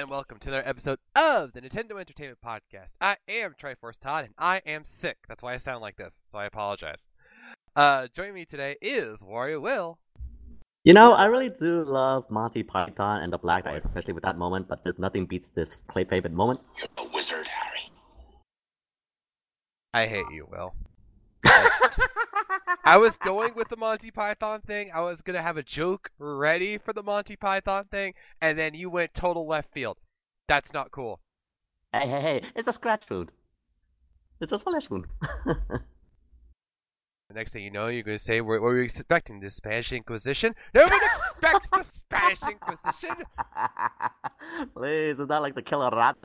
and welcome to another episode of the Nintendo Entertainment Podcast. I am Triforce Todd, and I am sick. That's why I sound like this, so I apologize. Joining me today is Wario Will. I really do love Monty Python and the Black Knight, especially with that moment, but there's nothing beats this favorite moment. You're a wizard, Harry. I hate you, Will. I was going with the Monty Python thing. I was going to have a joke ready for the Monty Python thing, and then you went total left field. That's not cool. Hey, it's a scratch food. It's a flesh food. The next thing you know, you're going to say, what were you expecting? The Spanish Inquisition? No one expects the Spanish Inquisition! Please, it's not like the killer rat.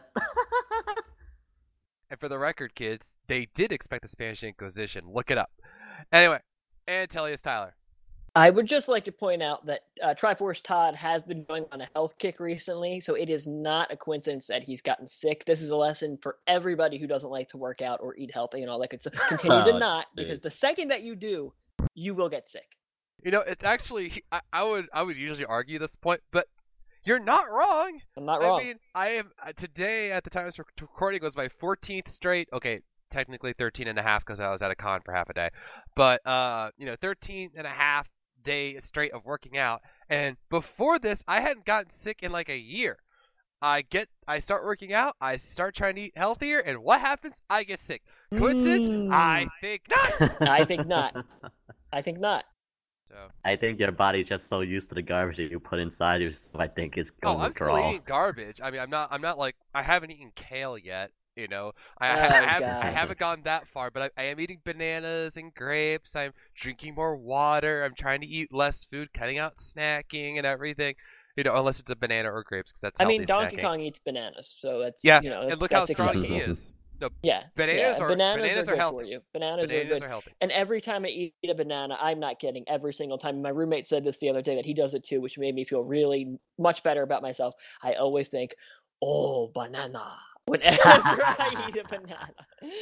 And for the record, kids, they did expect the Spanish Inquisition. Look it up. Anyway, and Tellius Tyler. I would just like to point out that Triforce Todd has been going on a health kick recently, so it is not a coincidence that he's gotten sick. This is a lesson for everybody who doesn't like to work out or eat healthy and all that good stuff. Continue to not, because the second that you do, you will get sick. You know, it's actually, I would usually argue this point, but you're not wrong. I'm not wrong. I mean, I am, today, at the time of this recording, was my 14th straight, okay, technically 13 and a half because I was at a con for half a day, but 13 and a half day straight of working out, and before this I hadn't gotten sick in like a year. I start working out, I start trying to eat healthier, and what happens? I get sick. Coincidence? I think not. I think not. I think not. So I think your body's just so used to the garbage that you put inside yourself. I think it's going to I'm withdraw. still eating garbage. I mean, I'm not like, I haven't eaten kale yet. You know, I haven't gone that far, but I am eating bananas and grapes. I'm drinking more water. I'm trying to eat less food, cutting out snacking and everything. You know, unless it's a banana or grapes, because that's healthy Donkey snacking. Kong eats bananas, so that's Yeah, that's, and look how that's strong acceptable. he is. No, Yeah, bananas are good healthy. for you. Bananas Bananas are good. are healthy. And every time I eat a banana, I'm not kidding. Every single time, my roommate said this the other day that he does it too, which made me feel really much better about myself. I always think, "Oh, banana." Whenever I eat a banana.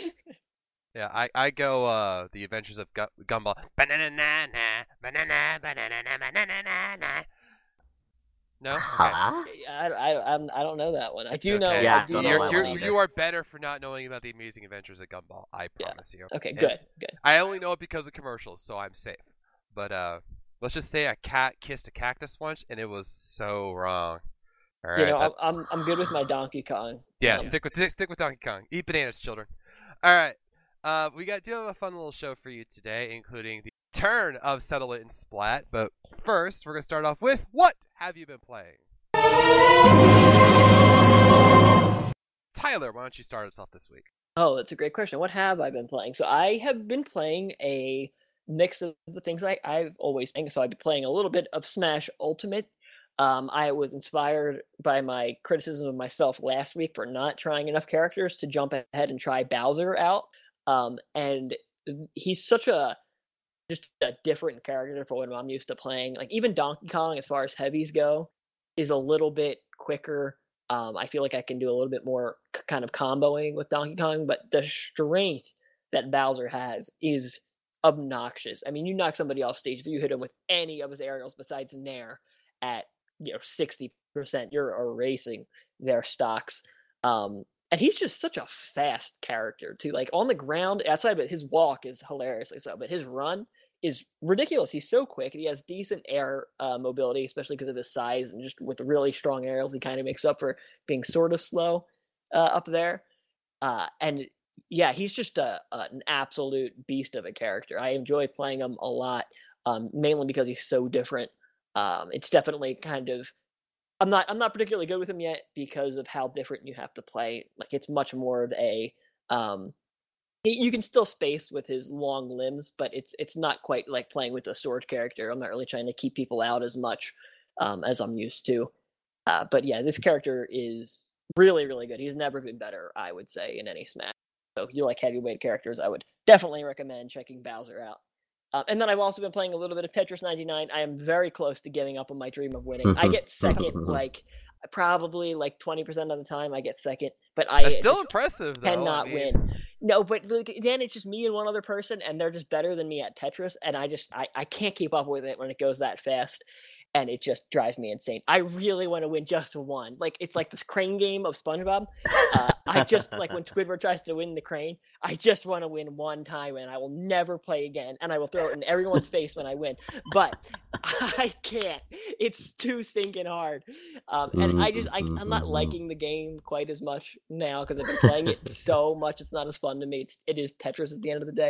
Yeah, I go The Adventures of Gumball. Banana na na, banana banana na banana na na. No? Okay. Huh? I don't know that one. I do Okay. know. Yeah, I do I don't know know that that one one either. You are better for not knowing about the Amazing Adventures of Gumball. I Yeah. promise you. Okay, And good. I only know it because of commercials, so I'm safe. But let's just say a cat kissed a cactus once, and it was so wrong. All right. You know, I'm good with my Donkey Kong. Yeah, stick with Donkey Kong. Eat bananas, children. All right. We do have a fun little show for you today, including the turn of Settle It and Splat. But first, we're gonna start off with what have you been playing? Tyler, why don't you start us off this week? Oh, that's a great question. What have I been playing? So I have been playing a mix of the things I've always playing. So I've been playing a little bit of Smash Ultimate. I was inspired by my criticism of myself last week for not trying enough characters to jump ahead and try Bowser out. And he's just a different character for what I'm used to playing. Like even Donkey Kong, as far as heavies go, is a little bit quicker. I feel like I can do a little bit more kind of comboing with Donkey Kong, but the strength that Bowser has is obnoxious. I mean, you knock somebody off stage if you hit him with any of his aerials besides Nair at 60%, you're erasing their stocks. And he's just such a fast character too. Like on the ground, outside of it, his walk is hilariously so, but his run is ridiculous. He's so quick, and he has decent air mobility, especially because of his size, and just with really strong aerials, he kind of makes up for being sort of slow up there. And yeah, he's just an absolute beast of a character. I enjoy playing him a lot, mainly because he's so different. It's definitely kind of I'm not particularly good with him yet because of how different you have to play. Like it's much more of a you can still space with his long limbs, but it's not quite like playing with a sword character. I'm not really trying to keep people out as much as I'm used to. But yeah, this character is really, really good. He's never been better, I would say, in any Smash. So if you like heavyweight characters, I would definitely recommend checking Bowser out. And then I've also been playing a little bit of Tetris 99. I am very close to giving up on my dream of winning. I get second, probably 20% of the time. I get second, but That's still impressive, though. Cannot win. No, but then it's just me and one other person, and they're just better than me at Tetris, and I can't keep up with it when it goes that fast. and it just drives me insane. I really want to win just one. Like it's like this crane game of SpongeBob. I just like when Squidward tries to win the crane. I just want to win one time, and I will never play again. And I will throw it in everyone's face when I win. But I can't. It's too stinking hard. And I'm not liking the game quite as much now because I've been playing it so much. It's not as fun to me. It is Tetris at the end of the day.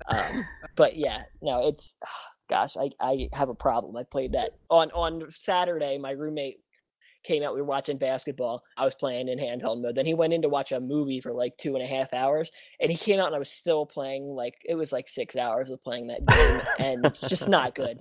But yeah, no, it's. Gosh, I have a problem. I played that on Saturday. My roommate came out. We were watching basketball. I was playing in handheld mode. Then he went in to watch a movie for like 2.5 hours, and he came out and I was still playing. Like it was like 6 hours of playing that game, and it's just not good.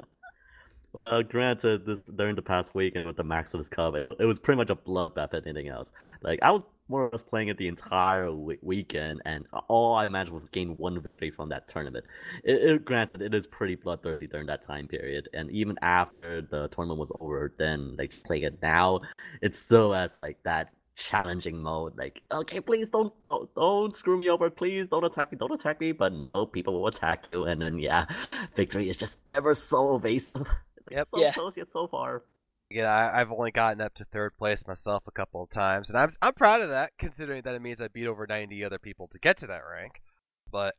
Granted, during the past weekend with the Maximus Cup, it was pretty much a bloodbath and anything else. Like, I was more or less playing it the entire weekend, and all I managed was gain one victory from that tournament. Granted, it is pretty bloodthirsty during that time period, and even after the tournament was over, then, like, playing it now, it's still as, like, that challenging mode. Like, okay, please don't screw me over, please don't attack me, but no, people will attack you, and then, yeah, victory is just ever so evasive. Yep. So close yet so far. Yeah, I've only gotten up to third place myself a couple of times, and I'm proud of that, considering that it means I beat over 90 other people to get to that rank. But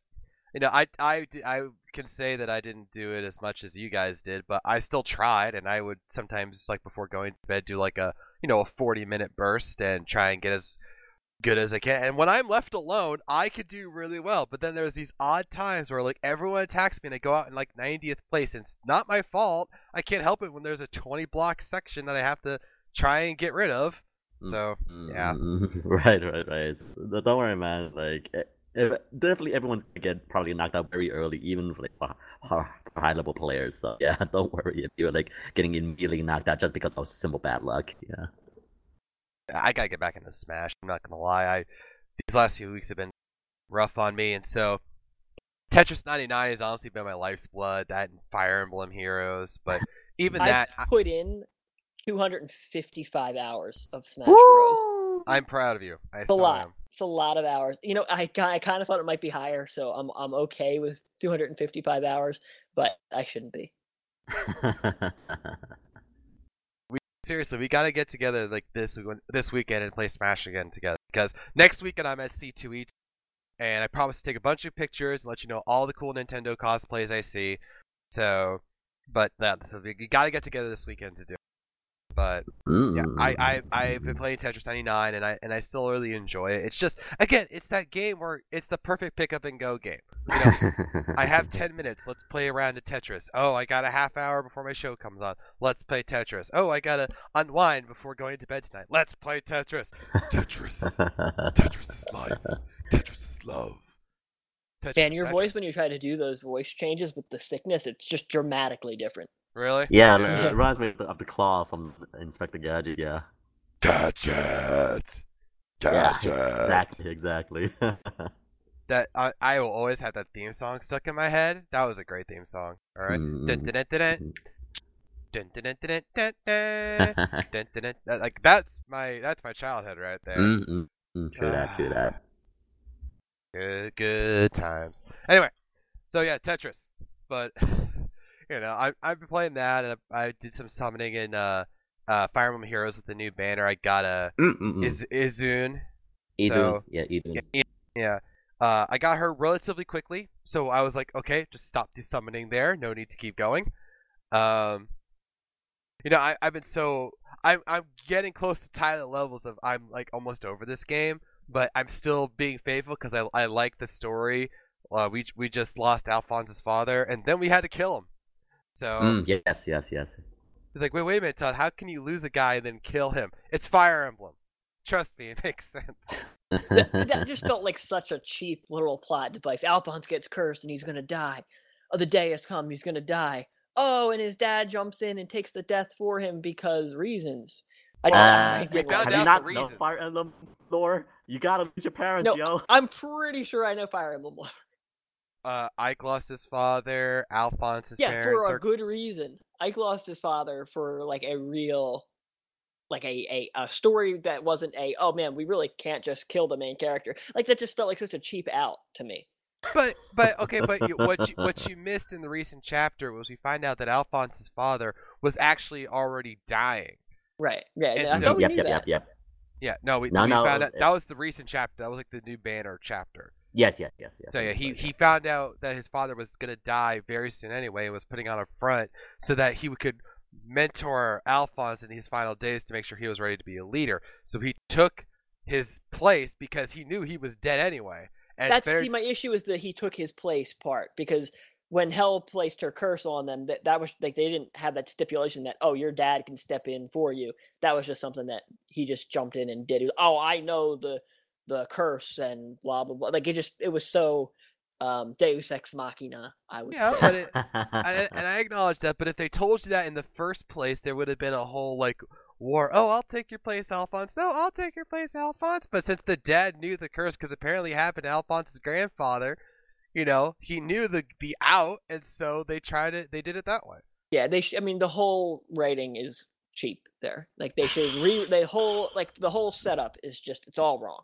I can say that I didn't do it as much as you guys did, but I still tried, and I would sometimes, like before going to bed, do like a 40-minute burst and try and get as good as I can. And when I'm left alone, I could do really well. But then there's these odd times where like everyone attacks me and I go out in like 90th place. And it's not my fault. I can't help it when there's a 20 block section that I have to try and get rid of. So yeah. Right. Don't worry, man. Like definitely everyone's gonna get probably knocked out very early, even for high level players. So yeah, don't worry if you're like getting immediately knocked out just because of simple bad luck. Yeah. I gotta get back into Smash. I'm not gonna lie. These last few weeks have been rough on me, and so Tetris 99 has honestly been my life's blood. That and Fire Emblem Heroes, but even that, I put in 255 hours of Smash Bros. I'm proud of you. It's a lot. It's a lot of hours. I kind of thought it might be higher, so I'm okay with 255 hours, but I shouldn't be. Seriously, we gotta get together like this weekend and play Smash again together. Because next weekend I'm at C2E2, and I promise to take a bunch of pictures and let you know all the cool Nintendo cosplays I see. So, but we gotta get together this weekend to do it. But yeah, I've been playing Tetris 99 and I still really enjoy it. It's just, again, it's that game where it's the perfect pick up and go game. I have 10 minutes. Let's play around to Tetris. Oh, I got a half hour before my show comes on. Let's play Tetris. Oh, I gotta unwind before going to bed tonight. Let's play Tetris. Tetris is life. Tetris is love. And your voice when you try to do those voice changes with the sickness, it's just dramatically different. Really? Yeah, it reminds me of the claw from Inspector Gadget, yeah. Gadget! Yeah, exactly. That I will always have that theme song stuck in my head. That was a great theme song. Alright. Like that's my childhood right there. True that. Good times. Anyway, so yeah, Tetris. But I've been playing that, and I did some summoning in Fire Emblem Heroes with the new banner. I got a Izun. Idun. Yeah. I got her relatively quickly, so I was like, okay, just stop the summoning there. No need to keep going. I've been I'm getting close to Tyler levels of I'm like almost over this game, but I'm still being faithful because I like the story. We just lost Alphonse's father, and then we had to kill him. So yes. He's like, wait a minute, Todd. How can you lose a guy and then kill him? It's Fire Emblem. Trust me, it makes sense. that just felt like such a cheap little plot device. Alphonse gets cursed and he's gonna die. Oh, the day has come. He's gonna die. Oh, and his dad jumps in and takes the death for him because reasons. We found have you out not the know reasons. Fire Emblem lore? You gotta lose your parents, yo. I'm pretty sure I know Fire Emblem lore. Ike lost his father. Alphonse's parents. Yeah, for a good reason. Ike lost his father for like a real, like a story that wasn't oh man, we really can't just kill the main character. Like that just felt like such a cheap out to me. What you missed in the recent chapter was we find out that Alphonse's father was actually already dying. Right. Yeah. And I so thought we Yep, knew yep, that. yep, yep. yeah, no, we No, no, found out that was the recent chapter. That was like the new banner chapter. yes, yes, yes, yes. So yeah, I think he found out that his father was gonna die very soon anyway, and was putting on a front so that he could mentor Alphonse in his final days to make sure he was ready to be a leader. So he took his place because he knew he was dead anyway. And See, my issue is that he took his place part, because when Hel placed her curse on them, that was like they didn't have that stipulation that, oh, your dad can step in for you. That was just something that he just jumped in and did. He was, oh, I know the curse and blah blah blah. Like it was so Deus ex machina, I would yeah, say. but I acknowledge that. But if they told you that in the first place, there would have been a whole like war. Oh, I'll take your place, Alphonse. No, I'll take your place, Alphonse. But since the dad knew the curse, because apparently it happened to Alphonse's grandfather, he knew the out, and so they tried it. They did it that way. Yeah, I mean, the whole writing is cheap there. Like they should the whole setup is just, it's all wrong.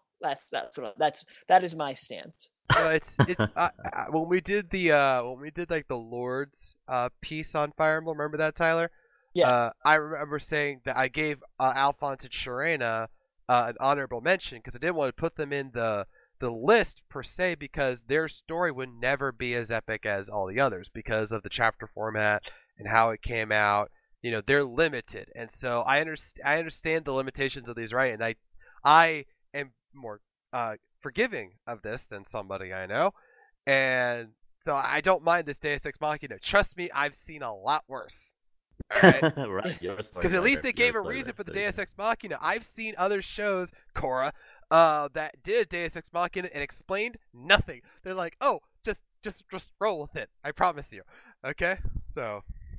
That is my stance. It's when we did like the Lord's piece on Fire Emblem. Remember that, Tyler? Yeah. I remember saying that I gave Alphonse and Sharena an honorable mention because I didn't want to put them in the list per se because their story would never be as epic as all the others because of the chapter format and how it came out. They're limited, and so I understand the limitations of these, right? And I am more forgiving of this than somebody I know, and so I don't mind this Deus Ex Machina. Trust me, I've seen a lot worse. All right. Right, your story. Because at least they gave a Your story reason for the there. Deus Ex Machina. I've seen other shows, Korra, that did Deus Ex Machina and explained nothing. They're like, oh, just roll with it. I promise you. Okay, so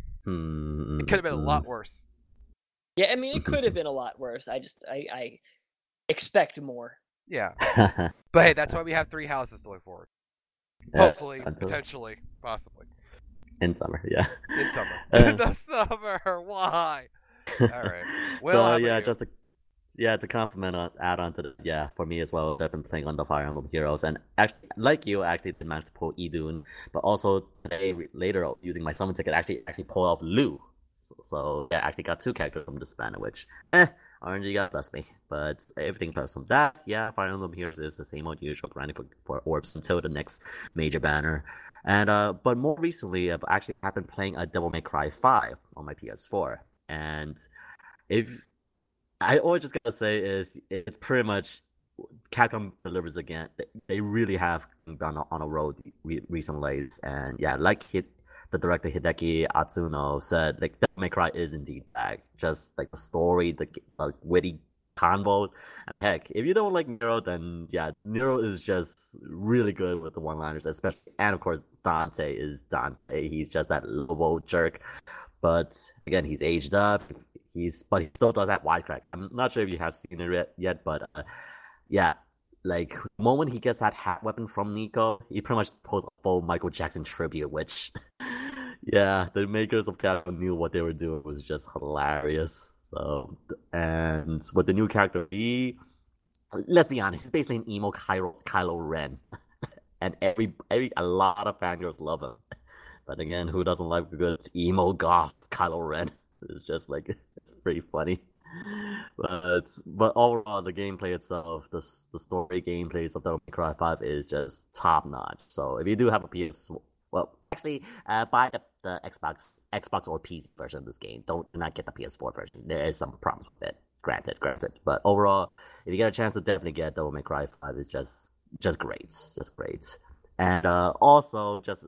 it could have been a lot worse. Yeah, I mean, it could have been a lot worse. I expect more. Yeah, but hey, that's why we have 3 houses to look forward. Yes, Hopefully, until- potentially, possibly in summer, yeah. in summer. Uh, The summer, why? All right. Well, how so about yeah, you? to compliment add on to the, yeah, for me as well. I've been playing on the Fire Emblem Heroes, and actually, like you, actually did manage to pull Idun, but also today later using my summon ticket, actually pulled off Lu. So yeah, I actually got 2 characters from this banner, which RNG got bless me. But everything apart from that, yeah, Fire Emblem Heroes is the same old usual grinding for orbs until the next major banner. And but more recently, I've been playing a Devil May Cry 5 on my PS4, and if I always just gotta say is it's pretty much Capcom delivers again. They really have gone on a road recently, and yeah, the director Hideki Atsuno said, like Devil May Cry is indeed back. Just like the story, the witty convo. Heck, if you don't like Nero, then yeah, Nero is just really good with the one-liners, especially, and of course Dante is Dante. He's just that lobo jerk, but again, he's aged up. But he still does have wisecrack. I'm not sure if you have seen it yet, but yeah, like the moment he gets that hat weapon from Nico, he pretty much pulls a full Michael Jackson tribute, which yeah, the makers of Capcom knew what they were doing was just hilarious. So, and with the new character, let's be honest, he's basically an emo Kylo Ren, and a lot of fangirls love him. But again, who doesn't like a good emo goth Kylo Ren? It's just like it's pretty funny. But overall, the gameplay itself, the story gameplays of Devil May Cry 5 is just top notch. So if you do have a PS, well, actually, buy the Xbox or PC version of this game. Do not get the PS4 version. There is some problems with it. Granted. But overall, if you get a chance to definitely get Devil May Cry 5, it's just great, just great. And also, just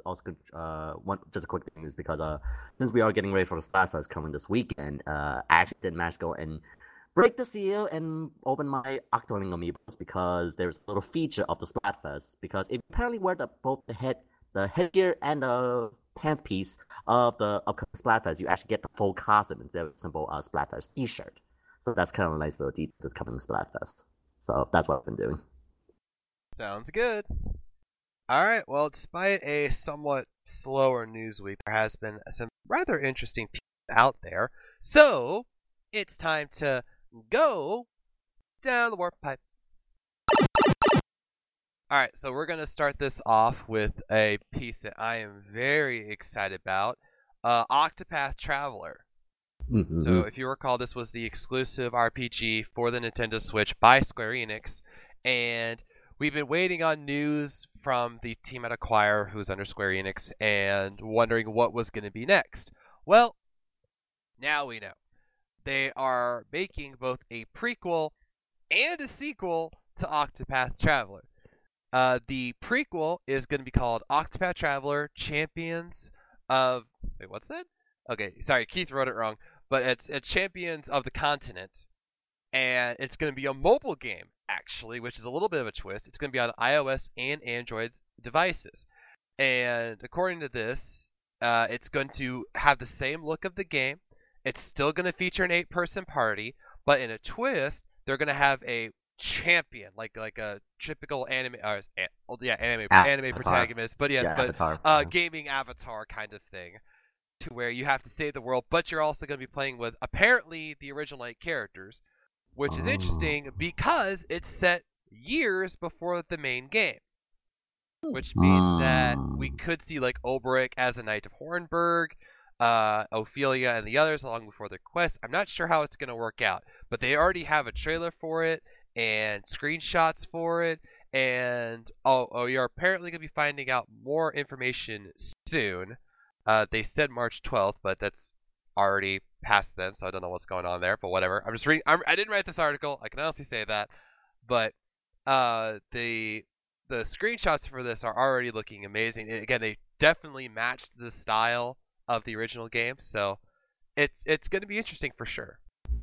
a quick thing is because since we are getting ready for the Splatfest coming this weekend, I actually did manage to go and break the seal and open my Octoling amiibos because there's a little feature of the Splatfest. Because if you apparently wear both the headgear and the pants piece of the upcoming Splatfest, you actually get the full costume instead of a simple Splatfest T-shirt. So that's kind of a nice little detail this coming Splatfest. So that's what I've been doing. Sounds good. All right. Well, despite a somewhat slower news week, there has been some rather interesting pieces out there. So it's time to go down the warp pipe. All right, so we're going to start this off with a piece that I am very excited about, Octopath Traveler. Mm-hmm. So if you recall, this was the exclusive RPG for the Nintendo Switch by Square Enix, and we've been waiting on news from the team at Acquire, who's under Square Enix, and wondering what was going to be next. Well, now we know. They are making both a prequel and a sequel to Octopath Traveler. The prequel is going to be called Octopath Traveler Champions of... Wait, what's that? Okay, sorry, Keith wrote it wrong. But it's Champions of the Continent. And it's going to be a mobile game, actually, which is a little bit of a twist. It's going to be on iOS and Android devices. And according to this, it's going to have the same look of the game. It's still going to feature an 8-person party, but in a twist, they're going to have a champion, like a typical anime, anime protagonist, but Avatar. gaming avatar kind of thing, to where you have to save the world, but you're also going to be playing with apparently the original 8 characters, which is interesting because it's set years before the main game, which means that we could see like Olberic as a Knight of Hornburg, Ophelia and the others along before their quest. I'm not sure how it's going to work out, but they already have a trailer for it and screenshots for it, and you're apparently going to be finding out more information soon. They said March 12th, but that's already past then, so I don't know what's going on there, but whatever. I'm just reading. I didn't write this article. I can honestly say that, but the screenshots for this are already looking amazing. And again, they definitely matched the style of the original game, so it's going to be interesting for sure.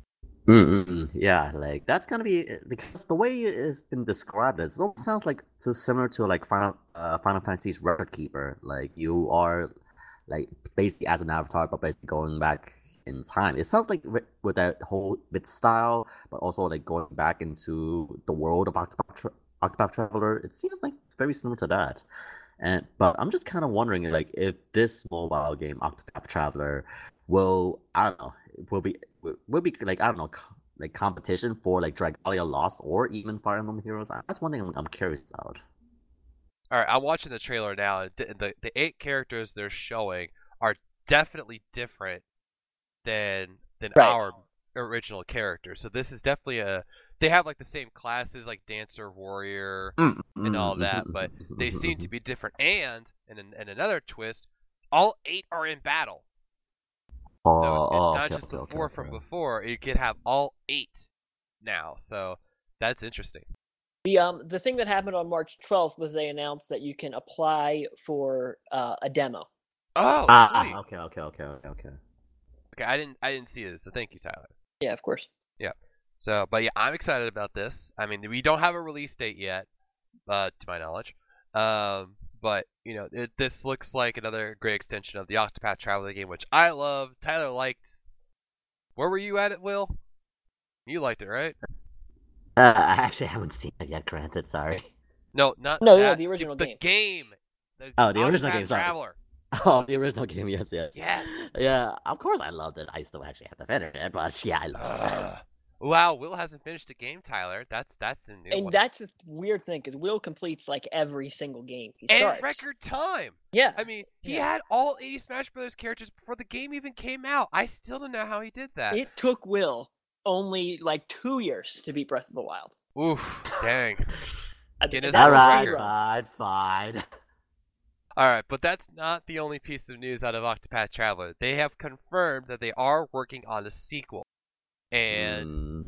Yeah, like that's gonna be because the way it's been described, it almost sounds like so similar to like Final Fantasy's Record Keeper. Like you are like basically as an avatar, but basically going back in time. It sounds like with that whole bit style, but also like going back into the world of Octopath Traveler. It seems like very similar to that. But I'm just kind of wondering like if this mobile game Octopath Traveler will will be like I don't know like competition for like Dragalia Lost or even Fire Emblem Heroes. That's one thing I'm curious about. All right, I'm watching the trailer now, and the 8 characters they're showing are definitely different than Right. our original characters. So this is definitely they have like the same classes like Dancer, Warrior, and all that, but they seem to be different. And in another twist, all 8 are in battle. So it's not just the 4 from before. You could have all 8 now. So that's interesting. The thing that happened on March 12th was they announced that you can apply for a demo. Oh, sweet. Okay. Okay, I didn't see it, so thank you, Tyler. Yeah, of course. Yeah. So, but yeah, I'm excited about this. I mean, we don't have a release date yet, to my knowledge. But you know, this looks like another great extension of the Octopath Traveler game, which I love. Tyler liked. Where were you at it, Will? You liked it, right? I actually haven't seen it yet. Granted, sorry. No, not No, that. the original the game. game. The Octopath original game. Sorry. Traveler. Oh, the original game. Yes. Yes. Yeah, of course I loved it. I still actually have to finish it, but yeah, I loved it. Wow, Will hasn't finished a game, Tyler. That's a new And one. that's the weird thing, because Will completes like every single game he And starts. record time. Yeah. I mean, he had all 80 Smash Brothers characters before the game even came out. I still don't know how he did that. It took Will only like 2 years to beat Breath of the Wild. Oof, dang. Guinness That's World a Record. speedrun. Fine. All right, but that's not the only piece of news out of Octopath Traveler. They have confirmed that they are working on a sequel, and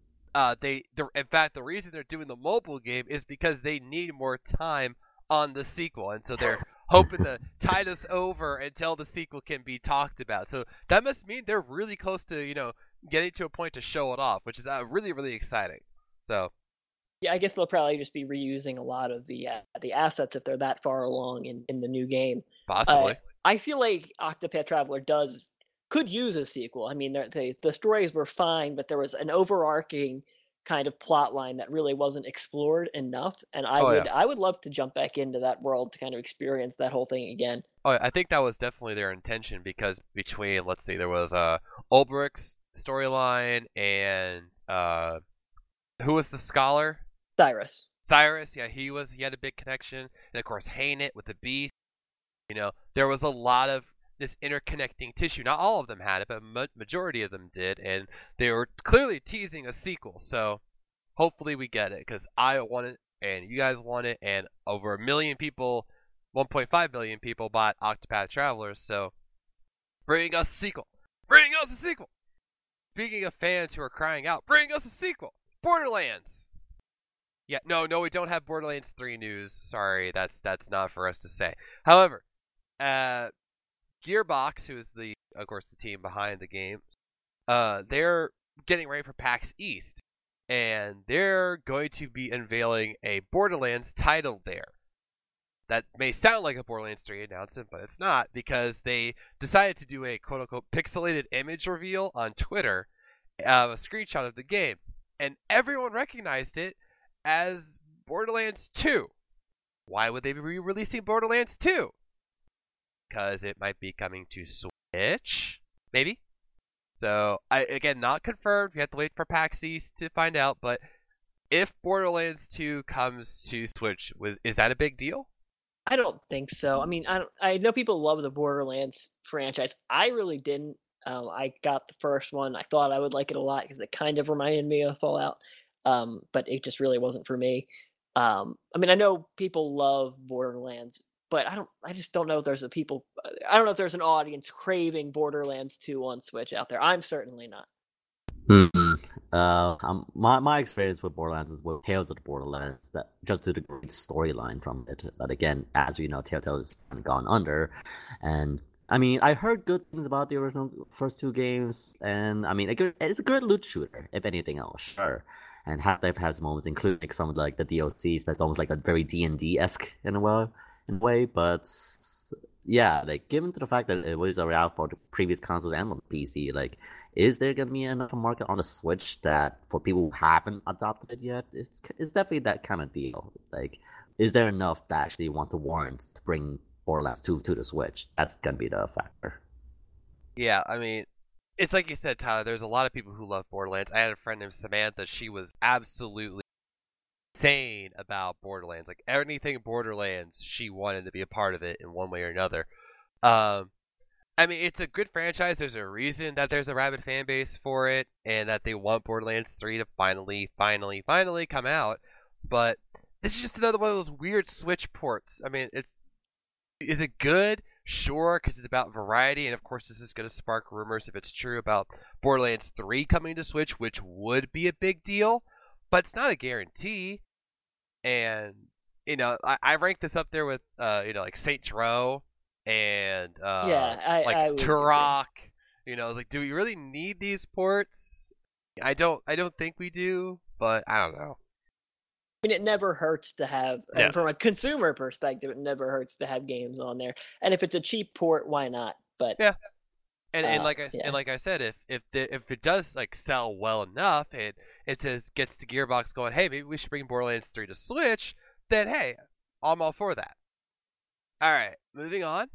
in fact, the reason they're doing the mobile game is because they need more time on the sequel, and so they're hoping to tide us over until the sequel can be talked about. So that must mean they're really close to getting to a point to show it off, which is really really exciting. So. Yeah, I guess they'll probably just be reusing a lot of the assets if they're that far along in the new game. Possibly. I feel like Octopath Traveler could use a sequel. I mean, the stories were fine, but there was an overarching kind of plot line that really wasn't explored enough, and I would love to jump back into that world to kind of experience that whole thing again. Oh, I think that was definitely their intention, because between, let's see, there was Olberic's storyline and who was the scholar? Cyrus, yeah, he had a big connection, and of course Hainit with the Beast. There was a lot of this interconnecting tissue. Not all of them had it, but majority of them did, and they were clearly teasing a sequel. So hopefully we get it, because I want it, and you guys want it, and over 1 million people, 1.5 million people bought Octopath Travelers. So bring us a sequel. Bring us a sequel. Speaking of fans who are crying out, bring us a sequel. Borderlands. Yeah, no, we don't have Borderlands 3 news. Sorry, that's not for us to say. However, Gearbox, who is of course the team behind the game, they're getting ready for PAX East, and they're going to be unveiling a Borderlands title there. That may sound like a Borderlands 3 announcement, but it's not, because they decided to do a quote-unquote pixelated image reveal on Twitter, a screenshot of the game, and everyone recognized it as Borderlands 2. Why would they be re-releasing Borderlands 2? Because it might be coming to Switch, maybe? So, again, not confirmed. We have to wait for PAX East to find out, but if Borderlands 2 comes to Switch, is that a big deal? I don't think so. I mean, I know people love the Borderlands franchise. I really didn't. I got the first one. I thought I would like it a lot because it kind of reminded me of Fallout, but it just really wasn't for me. I mean, I know people love Borderlands, but I just don't know if there's I don't know if there's an audience craving Borderlands 2 on Switch out there. I'm certainly not. My experience with Borderlands is with Tales of the Borderlands, that just due to the great storyline from it. But again, as we know, Telltale has gone under, and I mean, I heard good things about the original first two games, and I mean, it's a good loot shooter, if anything else, sure. And Half-Life has moments, including like, some of like the DLCs that's almost like a very D&D-esque in a way, but yeah, like given to the fact that it was already out for the previous consoles and on PC, like, is there gonna be enough market on the Switch that for people who haven't adopted it yet? It's definitely that kind of deal. Like, is there enough that actually want to warrant to bring Borderlands 2 to the Switch? That's gonna be the factor. Yeah, I mean, it's like you said, Tyler, there's a lot of people who love Borderlands. I had a friend named Samantha. She was absolutely insane about Borderlands. Like, anything Borderlands, she wanted to be a part of it in one way or another. I mean, it's a good franchise. There's a reason that there's a rabid fan base for it, and that they want Borderlands 3 to finally come out. But this is just another one of those weird Switch ports. I mean, is it good? Sure, because it's about variety, and of course this is going to spark rumors, if it's true, about Borderlands 3 coming to Switch, which would be a big deal, but it's not a guarantee. And, I rank this up there with, like Saints Row, and I would Turok. It's like, do we really need these ports? I don't think we do, but I don't know. I mean, it never hurts to have, from a consumer perspective, it never hurts to have games on there. And if it's a cheap port, why not? But yeah, and like I said, if it does like sell well enough, and it gets to Gearbox going, hey, maybe we should bring Borderlands 3 to Switch, then hey, I'm all for that. All right, moving on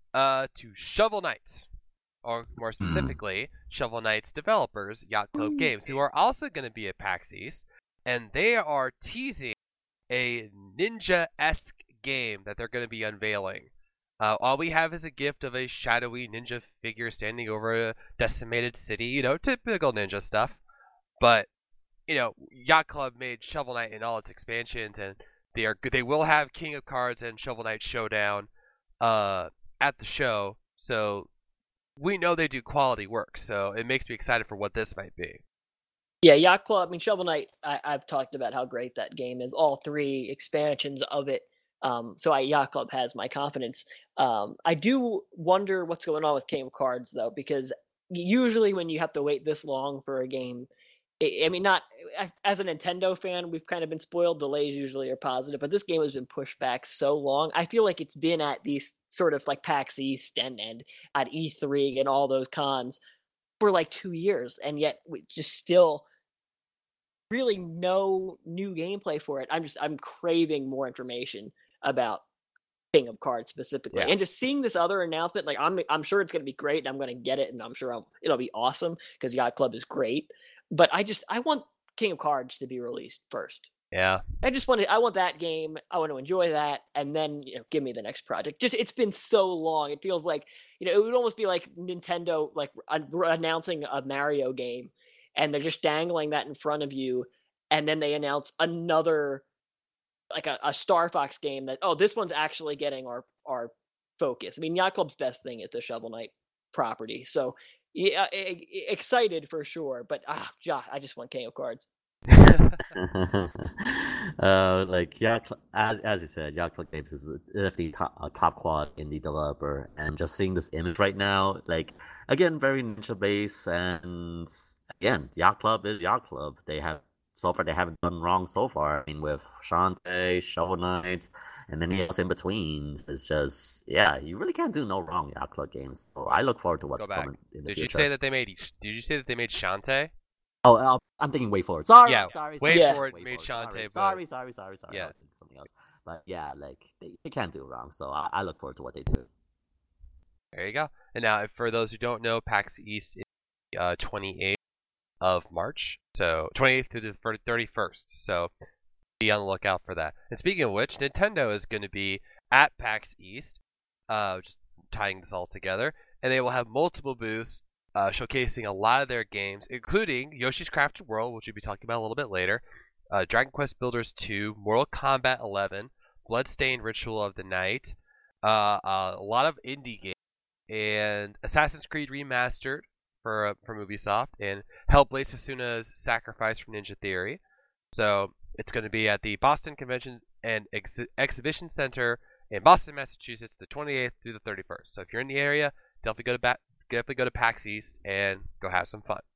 to Shovel Knight, or more specifically, Shovel Knight's developers, Yacht Club Games, who are also going to be at PAX East. And they are teasing a ninja-esque game that they're going to be unveiling. All we have is a gift of a shadowy ninja figure standing over a decimated city, typical ninja stuff. But, Yacht Club made Shovel Knight in all its expansions, and they will have King of Cards and Shovel Knight Showdown at the show. So we know they do quality work, so it makes me excited for what this might be. Yeah, Yacht Club, I mean, Shovel Knight, I've talked about how great that game is, all 3 expansions of it. So Yacht Club has my confidence. I do wonder what's going on with King of Cards, though, because usually when you have to wait this long for a game, I mean, not as a Nintendo fan, we've kind of been spoiled. Delays usually are positive, but this game has been pushed back so long. I feel like it's been at these sort of like PAX East and at E3 and all those cons for like 2 years, and yet we just still really no new gameplay for it. I'm craving more information about King of Cards specifically, and just seeing this other announcement, like I'm sure it's going to be great, and I'm going to get it, and I'm sure it'll be awesome because Yacht Club is great. But I want King of Cards to be released first. Yeah. I want that game. I want to enjoy that, and then give me the next project. Just it's been so long. It feels like it would almost be like Nintendo like announcing a Mario game, and they're just dangling that in front of you, and then they announce another like a Star Fox game that this one's actually getting our focus. I mean, Yacht Club's best thing is the Shovel Knight property, so yeah, excited for sure. But I just want King of Cards. Like as you said, Yacht Club Games is definitely top quad indie developer, and just seeing this image right now, like again, very niche based, and again, Yacht Club is Yacht Club. They haven't done wrong so far. I mean, with Shantae, Shovel Knight, and then else in betweens. It's just you really can't do no wrong Yacht Club games. So I look forward to what's coming in the future. Did you say that they made Shantae? Oh, I'm thinking Way Forward. Sorry, yeah, sorry. Way Sorry. Forward made Shantae. Sorry. Yeah. I was thinking something else. But yeah, like they can't do wrong. So I look forward to what they do. There you go. And now, for those who don't know, PAX East is 28th of March, so 28th through the 31st. So be on the lookout for that. And speaking of which, Nintendo is going to be at PAX East, just tying this all together, and they will have multiple booths showcasing a lot of their games, including Yoshi's Crafted World, which we'll be talking about a little bit later, Dragon Quest Builders 2, Mortal Kombat 11, Bloodstained Ritual of the Night, a lot of indie games, and Assassin's Creed Remastered for Ubisoft, and Hellblade: Senua's Sacrifice from Ninja Theory. So it's going to be at the Boston Convention and Exhibition Center in Boston, Massachusetts, the 28th through the 31st. So if you're in the area, definitely go to PAX East and go have some fun.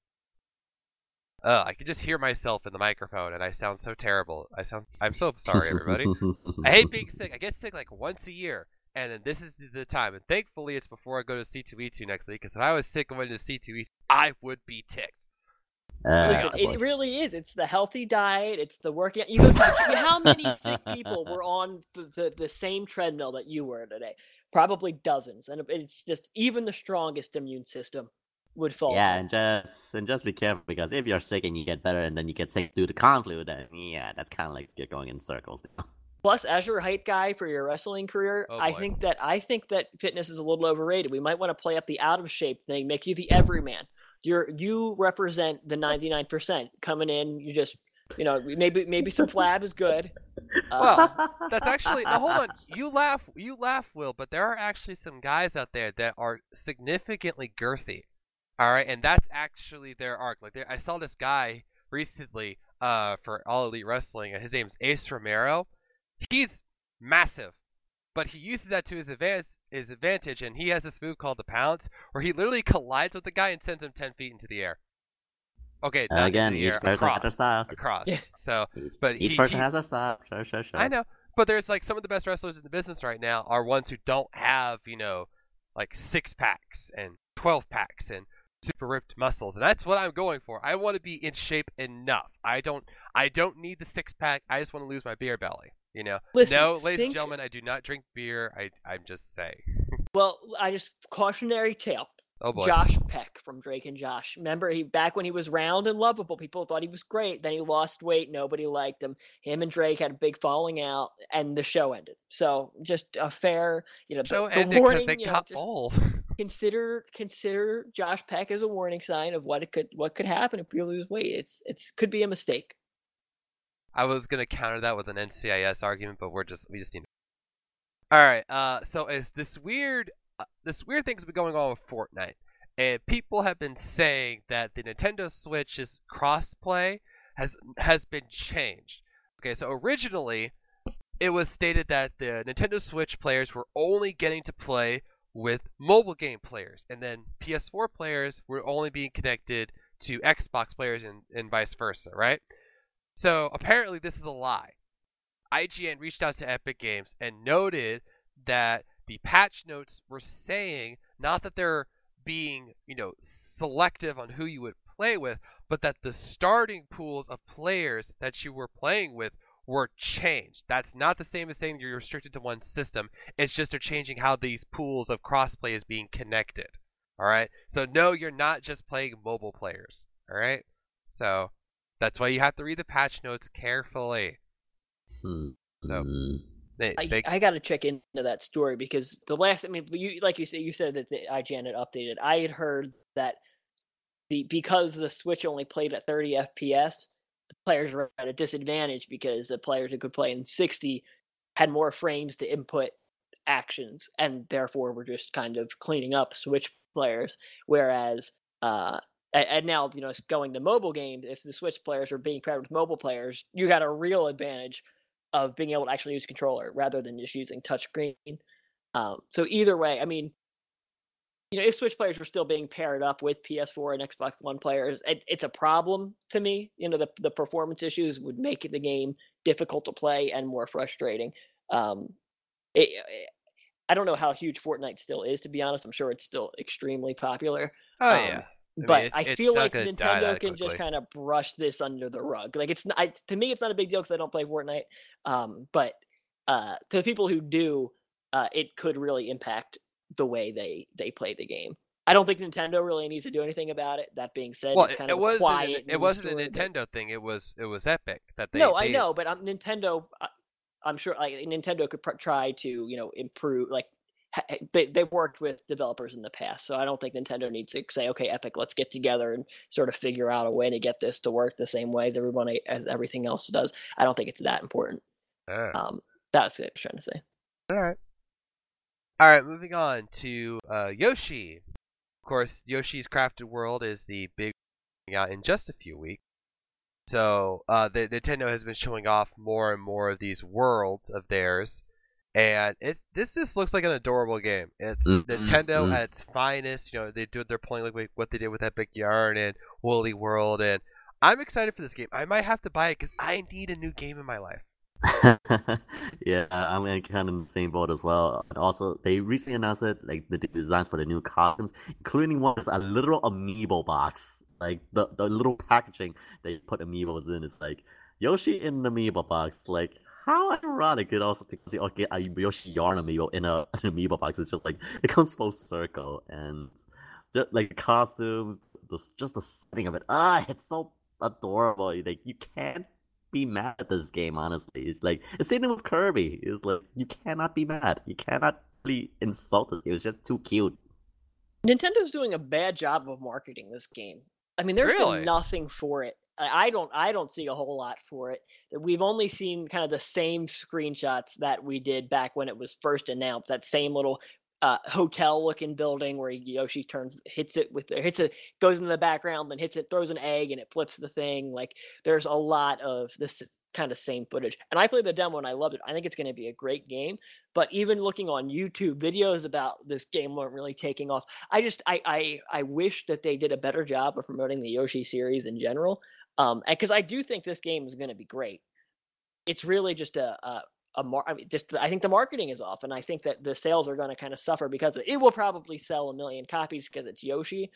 I can just hear myself in the microphone, and I sound so terrible. I'm so sorry, everybody. I hate being sick. I get sick like once a year, and then this is the time. And thankfully, it's before I go to C2E2 next week, because if I was sick and went to C2E2, I would be ticked. Listen, it really is. It's the healthy diet. It's the working. You go to how many sick people were on the same treadmill that you were today? Probably dozens, and it's just even the strongest immune system would fall. Yeah, and just be careful, because if you're sick and you get better and then you get sick due to conflu, then that's kind of like you're going in circles. Plus, as your height guy for your wrestling career, I think that fitness is a little overrated. We might want to play up the out of shape thing, make you the everyman. You represent the 99% coming in. You just maybe some flab is good. Well, that's actually hold on. You laugh, Will, but there are actually some guys out there that are significantly girthy. All right, and that's actually their arc. Like I saw this guy recently for All Elite Wrestling, and his name's Ace Romero. He's massive, but he uses that to his advantage, and he has this move called the Pounce, where he literally collides with the guy and sends him 10 feet into the air. Okay, not again, each person has their style. Across. So, but each person has their style. Sure. I know, but there's like some of the best wrestlers in the business right now are ones who don't have like 6-packs and 12-packs and super ripped muscles, and that's what I'm going for. I want to be in shape enough. I don't need the 6-pack. I just want to lose my beer belly. Listen, no, ladies and gentlemen, I do not drink beer. I'm just saying. Well, cautionary tale. Oh boy. Josh Peck from Drake and Josh. Remember, back when he was round and lovable, people thought he was great. Then he lost weight. Nobody liked him. Him and Drake had a big falling out, and the show ended. So just a fair, show the ended warning. Because it got old. Consider Josh Peck as a warning sign of what could happen if you lose weight. It's could be a mistake. I was gonna counter that with an NCIS argument, but we just need to. All right. So as this weird thing's been going on with Fortnite, and people have been saying that the Nintendo Switch's crossplay has been changed. Okay, so originally it was stated that the Nintendo Switch players were only getting to play with mobile game players, and then PS4 players were only being connected to Xbox players and vice versa, right? So apparently this is a lie. IGN reached out to Epic Games and noted that the patch notes were saying not that they're being, selective on who you would play with, but that the starting pools of players that you were playing with were changed. That's not the same as saying you're restricted to one system. It's just they're changing how these pools of crossplay is being connected. All right? So no, you're not just playing mobile players. All right? So that's why you have to read the patch notes carefully. So they I got to check into that story because the last, like you said that the IGN had updated. I had heard that because the Switch only played at 30 FPS, the players were at a disadvantage because the players who could play in 60 had more frames to input actions and therefore were just kind of cleaning up Switch players. Whereas, and now, going to mobile games, if the Switch players are being paired with mobile players, you got a real advantage of being able to actually use a controller rather than just using touchscreen. So either way, if Switch players were still being paired up with PS4 and Xbox One players, it's a problem to me. The performance issues would make the game difficult to play and more frustrating. I don't know how huge Fortnite still is, to be honest. I'm sure it's still extremely popular. Oh yeah. But I feel like Nintendo can just kind of brush this under the rug. Like it's not, to me, it's not a big deal because I don't play Fortnite. But to the people who do, it could really impact the way they play the game. I don't think Nintendo really needs to do anything about it. That being said, it's kind of a quiet. It wasn't a Nintendo thing. It was Epic that they. No, I know, but Nintendo. I'm sure Nintendo could try to improve. Like they've worked with developers in the past, so I don't think Nintendo needs to say, okay, Epic, let's get together and sort of figure out a way to get this to work the same way as everything else does. I don't think it's that important. That's what I was trying to say. All right, moving on to Yoshi. Of course, Yoshi's Crafted World is the big coming out in just a few weeks. So the Nintendo has been showing off more and more of these worlds of theirs, and this just looks like an adorable game. It's Nintendo at its finest. They're playing like what they did with Epic Yarn and Woolly World, and I'm excited for this game. I might have to buy it because I need a new game in my life. Yeah, I'm kind of in the same boat as well. And also, they recently announced it, like the designs for the new costumes, including one that's a literal amiibo box. Like the little packaging they put amiibos in. It's like Yoshi in an amiibo box. Like how ironic! It also because you get a Yoshi Yarn amiibo in an amiibo box. It's just like it comes full circle, and just like the costumes, just the setting of it. It's so adorable. Like you can't be mad at this game, honestly. It's like it's same thing with Kirby. It's like you cannot be mad. You cannot really insult this game. It's just too cute. Nintendo's doing a bad job of marketing this game. There's been nothing for it. I don't see a whole lot for it. We've only seen kind of the same screenshots that we did back when it was first announced. That same little hotel-looking building where Yoshi goes into the background, then hits it, throws an egg, and it flips the thing. Like there's a lot of this kind of same footage. And I played the demo and I loved it. I think it's going to be a great game. But even looking on YouTube videos about this game weren't really taking off. I wish that they did a better job of promoting the Yoshi series in general. Because I do think this game is going to be great. It's really just I think the marketing is off, and I think that the sales are going to kind of suffer because it will probably sell 1 million copies because it's Yoshi.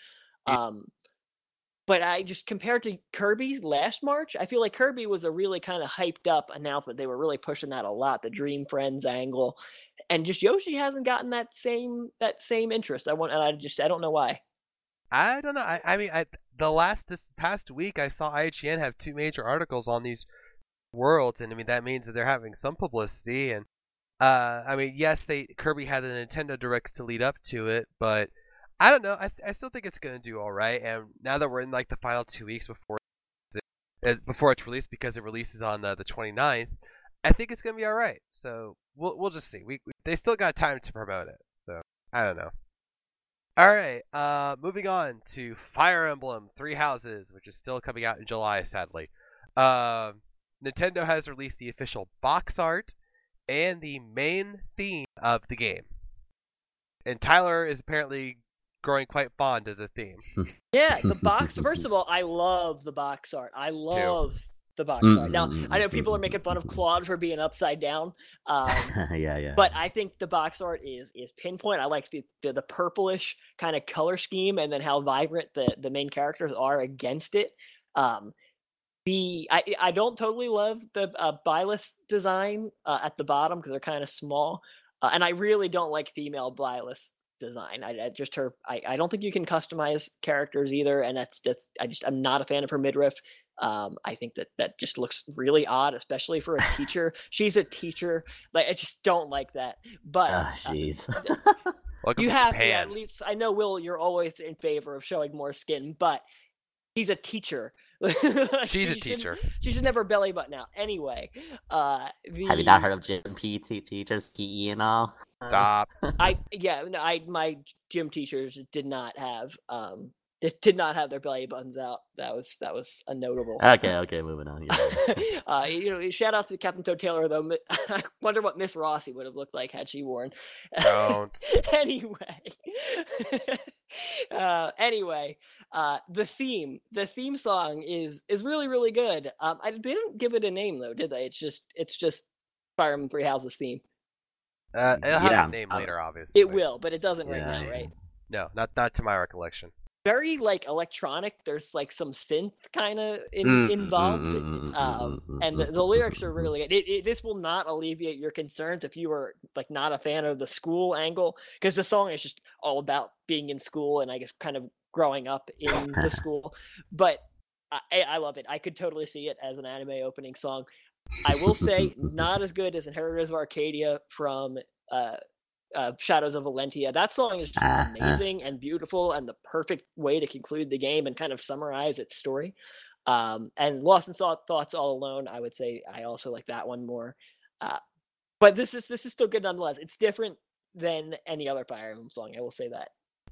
But I just compared to Kirby's last March, I feel like Kirby was a really kind of hyped up announcement. They were really pushing that a lot, the Dream Friends angle, and just Yoshi hasn't gotten that same interest. I don't know why. I don't know. This past week I saw IGN have 2 major articles on these worlds, and that means that they're having some publicity. And yes, Kirby had the Nintendo Directs to lead up to it, but I don't know. I still think it's gonna do all right. And now that we're in like the final 2 weeks before it's released, because it releases on the 29th, I think it's gonna be all right. So we'll just see. They still got time to promote it, so I don't know. All right, moving on to Fire Emblem Three Houses, which is still coming out in July, sadly. Nintendo has released the official box art and the main theme of the game. And Tyler is apparently growing quite fond of the theme. Yeah, the box. First of all, I love the box art. I love the box art. Now, I know people are making fun of Claude for being upside down. Yeah. But I think the box art is pinpoint. I like the purplish kind of color scheme, and then how vibrant the main characters are against it. I don't totally love the Byleth design at the bottom because they're kind of small, and I really don't like female Byleth design. I don't think you can customize characters either, and I'm not a fan of her midriff. I think that just looks really odd, especially for a teacher. She's a teacher. Like, I just don't like that. But Ah, jeez. Welcome you to have to Japan. at least. I know, Will, you're always in favor of showing more skin, but she's a teacher. She's a teacher. She should never belly button out. Anyway, Have you not heard of gym PT teachers, PE and all? Stop. my gym teachers did not have did not have their belly buttons out. That was a notable. Okay, moving on. Yeah. Shout out to Captain Toad Taylor though. I wonder what Miss Rossi would have looked like had she worn. Don't. Anyway, the theme song is really really good. They didn't give it a name though, did they? It's just Fire Emblem Three Houses theme. It'll have Yeah. a name later, obviously. It will, but it doesn't right Yeah, now, yeah. right? No, not to my recollection. Very like electronic. There's like some synth kind of involved, and the lyrics are really good. This will not alleviate your concerns if you are like not a fan of the school angle, because the song is just all about being in school and I guess kind of growing up in the school. But I love it. I could totally see it as an anime opening song. I will say, not as good as Inheritors of Arcadia from Shadows of Valentia. That song is just amazing and beautiful and the perfect way to conclude the game and kind of summarize its story. And Lost in Thoughts All Alone, I would say I also like that one more. But this is still good nonetheless. It's different than any other Fire Emblem song, I will say that.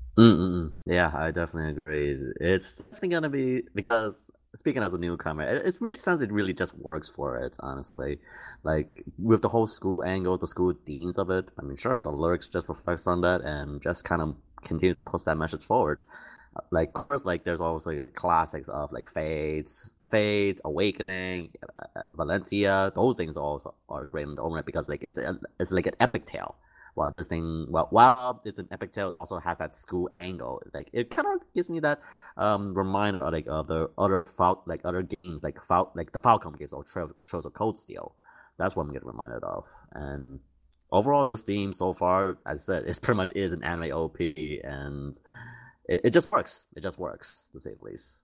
Yeah, I definitely agree. It's definitely gonna be, because speaking as a newcomer, it really sounds it really just works for it, honestly. Like with the whole school angle, the school themes of it. I mean, sure, the lyrics just reflects on that and just kind of continue to push that message forward. Like, of course, like there's also classics of like Fates, Awakening, Valencia. Those things also are great in their own right because like it's like an epic tale. While it's an epic tale, it also has that school angle. Like it kind of gives me that reminder of like other other games like the Falcom games or Trails of Cold Steel. That's what I'm getting reminded of. And overall, this theme so far, as I said, it's pretty much is an anime OP, and it just works. It just works, to say the least.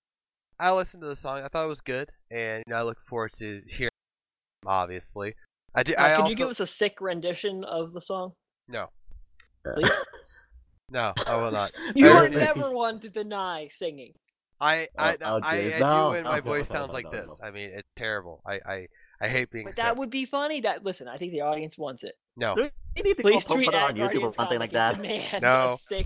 I listened to the song. I thought it was good, and I look forward to hearing it, obviously. Can you give us a sick rendition of the song? No. Please? No, I will not. You are never one to deny singing. I no, do, and my no, voice no, sounds no, like no, this. no. I mean, it's terrible. I hate being But sick. that would be funny. Listen, I think the audience wants it. No. Do you need to Please put tweet it on at YouTube or Guardians something like Comic that? and demand No. a sick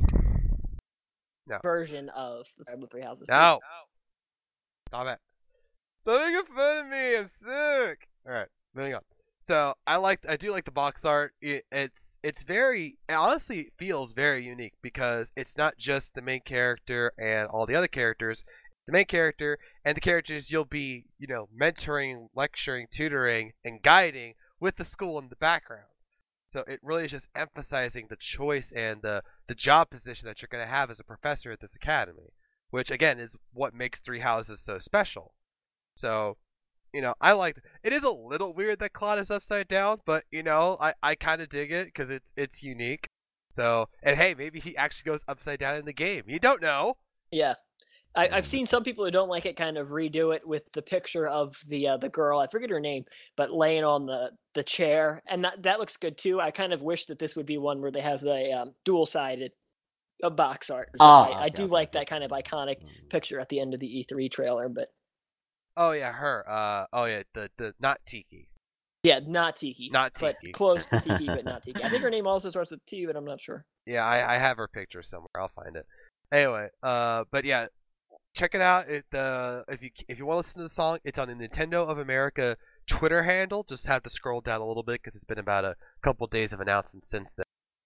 No. version of the Fire Emblem Three Houses. No. Stop it. Stop making fun of me. I'm sick. All right, moving on. So I do like the box art. It's very, it honestly feels very unique because it's not just the main character and all the other characters. It's the main character and the characters you'll be, mentoring, lecturing, tutoring, and guiding with the school in the background. So it really is just emphasizing the choice and the job position that you're going to have as a professor at this academy, which again is what makes Three Houses so special. So, I like it. Is a little weird that Claude is upside down, but I kind of dig it because it's unique. So, and hey, maybe he actually goes upside down in the game. You don't know. Yeah. I've seen some people who don't like it kind of redo it with the picture of the girl, I forget her name, but laying on the chair, and that looks good too. I kind of wish that this would be one where they have the dual-sided box art. So I do like that kind of iconic picture at the end of the E3 trailer, but Oh yeah, her. The not Tiki. yeah, not Tiki. Not but Tiki. close to Tiki, but not Tiki. I think her name also starts with T, but I'm not sure. Yeah, I have her picture somewhere. I'll find it. Anyway, but yeah, check it out. If you want to listen to the song, it's on the Nintendo of America Twitter handle. Just have to scroll down a little bit because it's been about a couple days of announcements since then.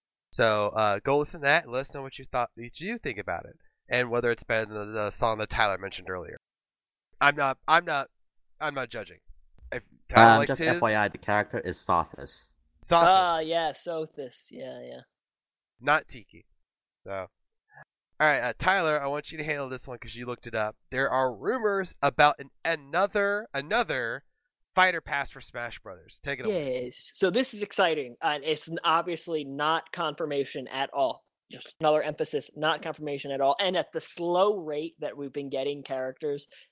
So go listen to that and let us know what you think about it, and whether it's better than the song that Tyler mentioned earlier. I'm not judging. If Tyler likes just his, FYI, the character is Sophis. Sophis, Yeah, Sothis. Yeah. not Tiki. So, all right, Tyler, I want you to handle this one because you looked it up. There are rumors about another fighter pass for Smash Brothers. Take it away. Yes. So this is exciting, and it's obviously not confirmation at all. Just another emphasis, not confirmation at all. And at the slow rate that we've been getting characters,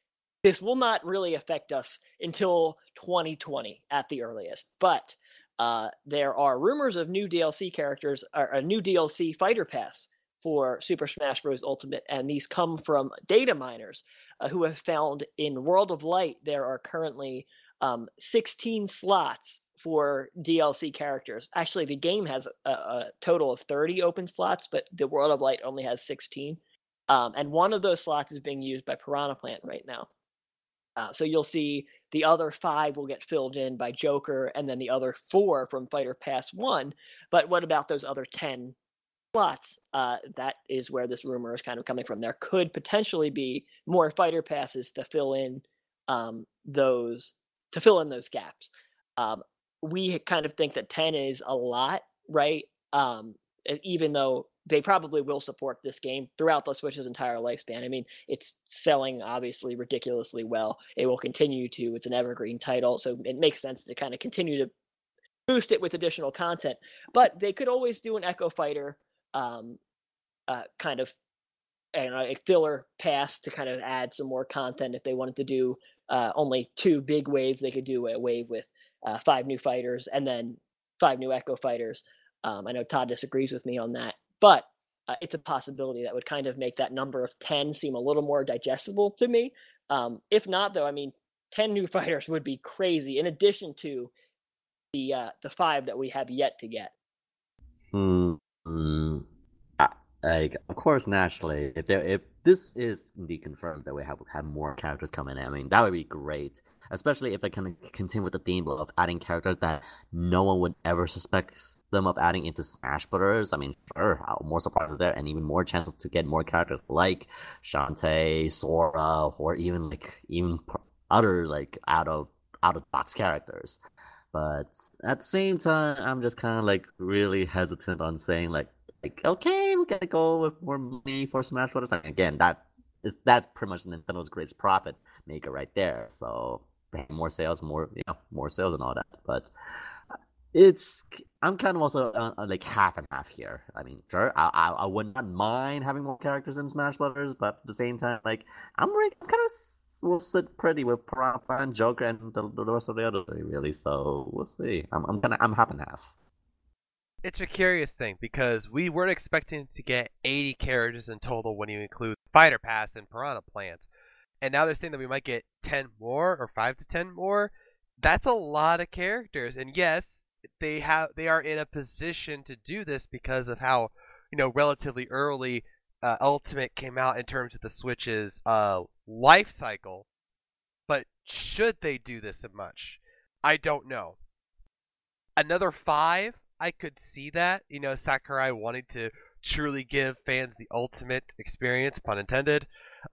this will not really affect us until 2020 at the earliest. But there are rumors of new DLC characters, or a new DLC fighter pass for Super Smash Bros. Ultimate, and these come from data miners who have found in World of Light there are currently 16 slots for DLC characters. Actually, the game has a total of 30 open slots, but the World of Light only has 16. And one of those slots is being used by Piranha Plant right now. So you'll see the other 5 will get filled in by Joker, and then the other 4 from Fighter Pass 1. But what about those other 10 slots? That is where this rumor is kind of coming from. There could potentially be more Fighter Passes to fill in those gaps. We kind of think that 10 is a lot, right? Even though they probably will support this game throughout the Switch's entire lifespan. I mean, it's selling obviously ridiculously well. It will continue to. It's an evergreen title, so it makes sense to kind of continue to boost it with additional content. But they could always do an Echo Fighter kind of a filler pass to kind of add some more content if they wanted to do only 2 big waves. They could do a wave with 5 new fighters and then 5 new Echo Fighters. I know Todd disagrees with me on that, but it's a possibility that would kind of make that number of 10 seem a little more digestible to me. If not, though, I mean, 10 new fighters would be crazy, in addition to the 5 that we have yet to get. Like, of course, naturally, if this is indeed confirmed that we have more characters coming in, I mean, that would be great. Especially if they kind of continue with the theme of adding characters that no one would ever suspect them of adding into Smash Brothers. I mean, sure, more surprises there, and even more chances to get more characters like Shantae, Sora, or even other out of box characters. But at the same time, I'm just kind of really hesitant on saying okay, we gotta go with more money for Smash Brothers. Again, that's pretty much Nintendo's greatest profit maker right there. So more sales, more sales and all that. But I'm kind of also half and half here. I mean, sure, I would not mind having more characters in Smash Brothers, but at the same time, I'm kind of will sit pretty with Piranha and Joker and the rest of the others really. So we'll see. I'm half and half. It's a curious thing because we weren't expecting to get 80 characters in total when you include Fighter Pass and Piranha Plant. And now they're saying that we might get 10 more or 5 to 10 more. That's a lot of characters. And yes, they are in a position to do this because of how, relatively early Ultimate came out in terms of the Switch's life cycle. But should they do this much? I don't know. Another 5? I could see that, Sakurai wanting to truly give fans the ultimate experience, pun intended.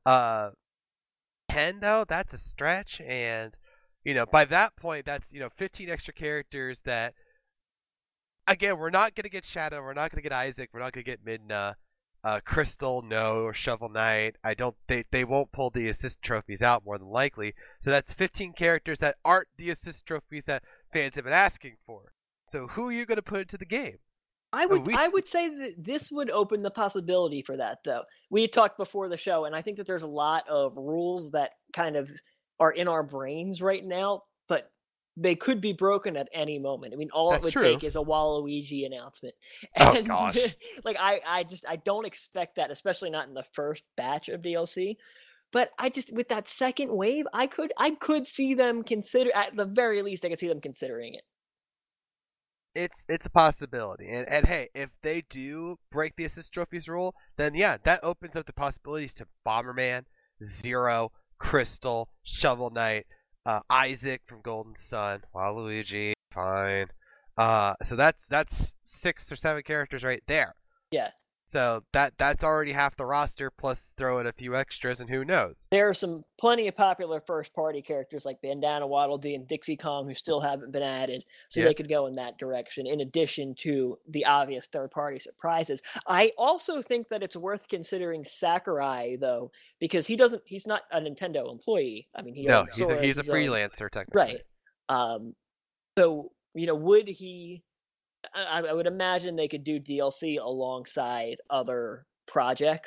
10 though, that's a stretch, and by that point, that's 15 extra characters that, again, we're not gonna get Shadow, we're not gonna get Isaac, we're not gonna get Midna, Crystal, no, or Shovel Knight. They won't pull the assist trophies out more than likely. So that's 15 characters that aren't the assist trophies that fans have been asking for. So who are you going to put into the game? I would say that this would open the possibility for that, though. We talked before the show, and I think that there's a lot of rules that kind of are in our brains right now, but they could be broken at any moment. I mean, all it would take is a Waluigi announcement. And, oh gosh! I don't expect that, especially not in the first batch of DLC. But with that second wave, I could see them consider, at the very least, I could see them considering it. It's a possibility, and hey, if they do break the assist trophies rule, then yeah, that opens up the possibilities to Bomberman, Zero, Crystal, Shovel Knight, Isaac from Golden Sun, Waluigi, fine. So that's 6 or 7 characters right there. Yeah. So that's already half the roster, plus throw in a few extras, and who knows? There are plenty of popular first-party characters like Bandana Waddle Dee and Dixie Kong who still haven't been added, so they could go in that direction, in addition to the obvious third-party surprises. I also think that it's worth considering Sakurai, though, because he's not a Nintendo employee. I mean, he's a freelancer, technically. Right. So, would he... I would imagine they could do DLC alongside other projects.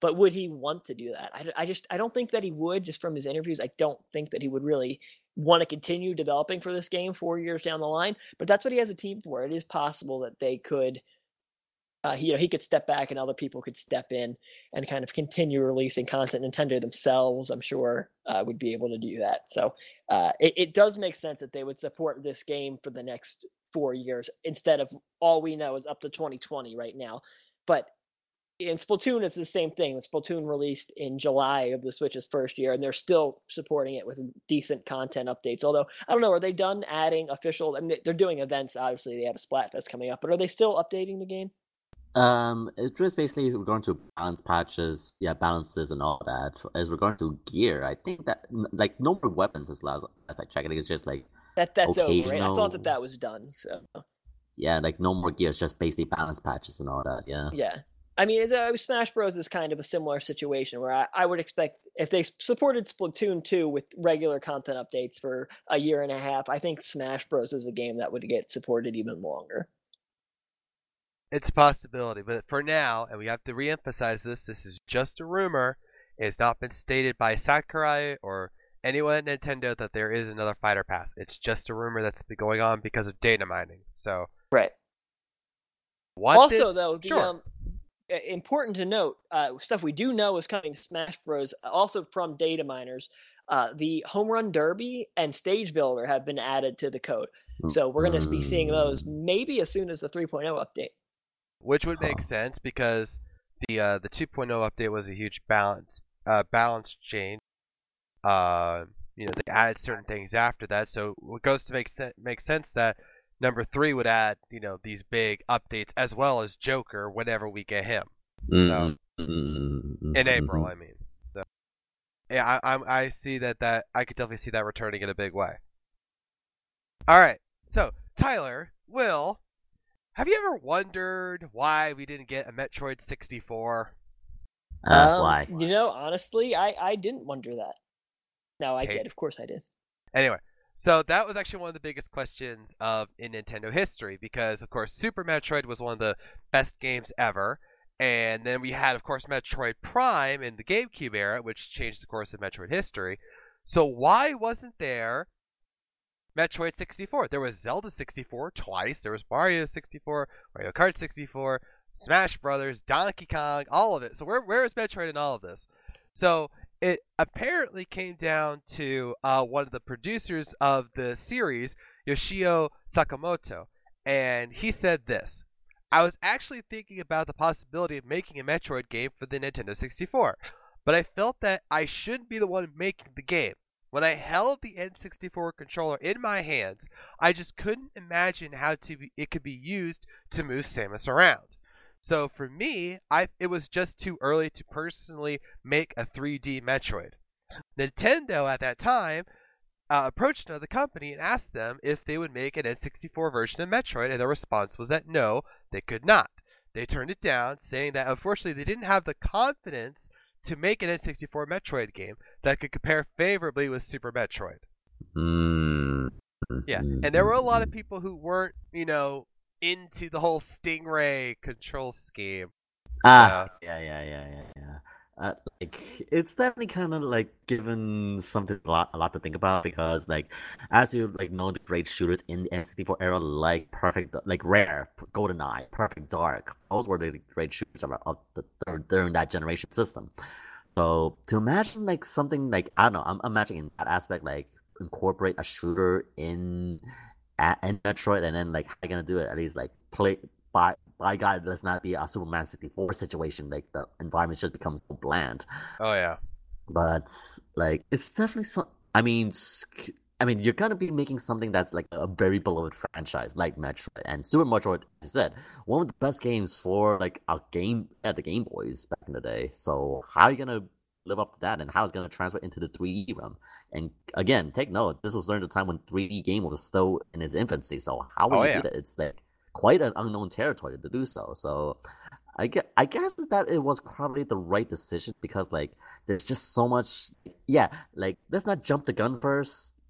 but would he want to do that? I don't think that he would, just from his interviews. I don't think that he would really want to continue developing for this game 4 years down the line. But that's what he has a team for. It is possible that they could, he could step back and other people could step in and kind of continue releasing content. Nintendo themselves, I'm sure, would be able to do that. So it does make sense that they would support this game for the next 4 years instead of all we know is up to 2020 right now. But in Splatoon, it's the same thing. Splatoon released in July of the Switch's first year, and they're still supporting it with decent content updates. Although, I don't know, are they done adding official? I mean, they're doing events, obviously. They have a Splatfest coming up, but are they still updating the game? It was basically regarding to balance patches, balances and all that. As regard to gear, I think that like no more weapons as last as I checked. I think it's just like that's occasional... over, right? I thought that was done. So yeah, like no more gear. It's just basically balance patches and all that. Yeah. Yeah. I mean, Smash Bros. Is kind of a similar situation where I would expect if they supported Splatoon 2 with regular content updates for a year and a half, I think Smash Bros. Is a game that would get supported even longer. It's a possibility, but for now, and we have to reemphasize this is just a rumor. It's not been stated by Sakurai or anyone at Nintendo that there is another Fighter Pass. It's just a rumor that's been going on because of data mining. So right. Important to note, stuff we do know is coming to Smash Bros. Also from data miners. The Home Run Derby and Stage Builder have been added to the code, so we're going to be seeing those maybe as soon as the 3.0 update. Which would make sense because the 2.0 update was a huge balance change. They added certain things after that, so it goes to make sense that number 3 would add these big updates as well as Joker whenever we get him. So in April, I mean. So yeah, I see that I could definitely see that returning in a big way. All right, so Tyler, Will. Have you ever wondered why we didn't get a Metroid 64? Why? Honestly, I didn't wonder that. No, I did. Of course I did. Anyway, so that was actually one of the biggest questions in Nintendo history because, of course, Super Metroid was one of the best games ever. And then we had, of course, Metroid Prime in the GameCube era, which changed the course of Metroid history. So why wasn't there Metroid 64? There was Zelda 64 twice. There was Mario 64, Mario Kart 64, Smash Brothers, Donkey Kong, all of it. So where is Metroid in all of this? So it apparently came down to one of the producers of the series, Yoshio Sakamoto, and he said this: I was actually thinking about the possibility of making a Metroid game for the Nintendo 64, but I felt that I shouldn't be the one making the game. When I held the N64 controller in my hands, I just couldn't imagine how it could be used to move Samus around. So for me, it was just too early to personally make a 3D Metroid. Nintendo at that time approached another company and asked them if they would make an N64 version of Metroid, and their response was that no, they could not. They turned it down, saying that unfortunately they didn't have the confidence to make an N64 Metroid game that could compare favorably with Super Metroid. Yeah, and there were a lot of people who weren't, into the whole Stingray control scheme. Yeah. It's definitely kind of like given something a lot to think about because as you know the great shooters in the N64 era like Perfect, Rare, GoldenEye, Perfect Dark, those were the great shooters during that generation system. So to imagine something I don't know, I'm imagining in that aspect incorporate a shooter in Metroid and then how are you gonna do it? At least play by God, let's not be a Superman 64 situation. The environment just becomes so bland. Oh yeah. But it's definitely you're gonna be making something that's a very beloved franchise like Metroid and Super Metroid. As I said, one of the best games for a game at the Game Boys back in the day. So how are you gonna live up to that, and how it's gonna transfer into the 3D realm? And again, take note, this was during the time when 3D game was still in its infancy. So how will you do that? It's quite an unknown territory to do so. So I guess that it was probably the right decision because there's just so much. Yeah, let's not jump the gun first.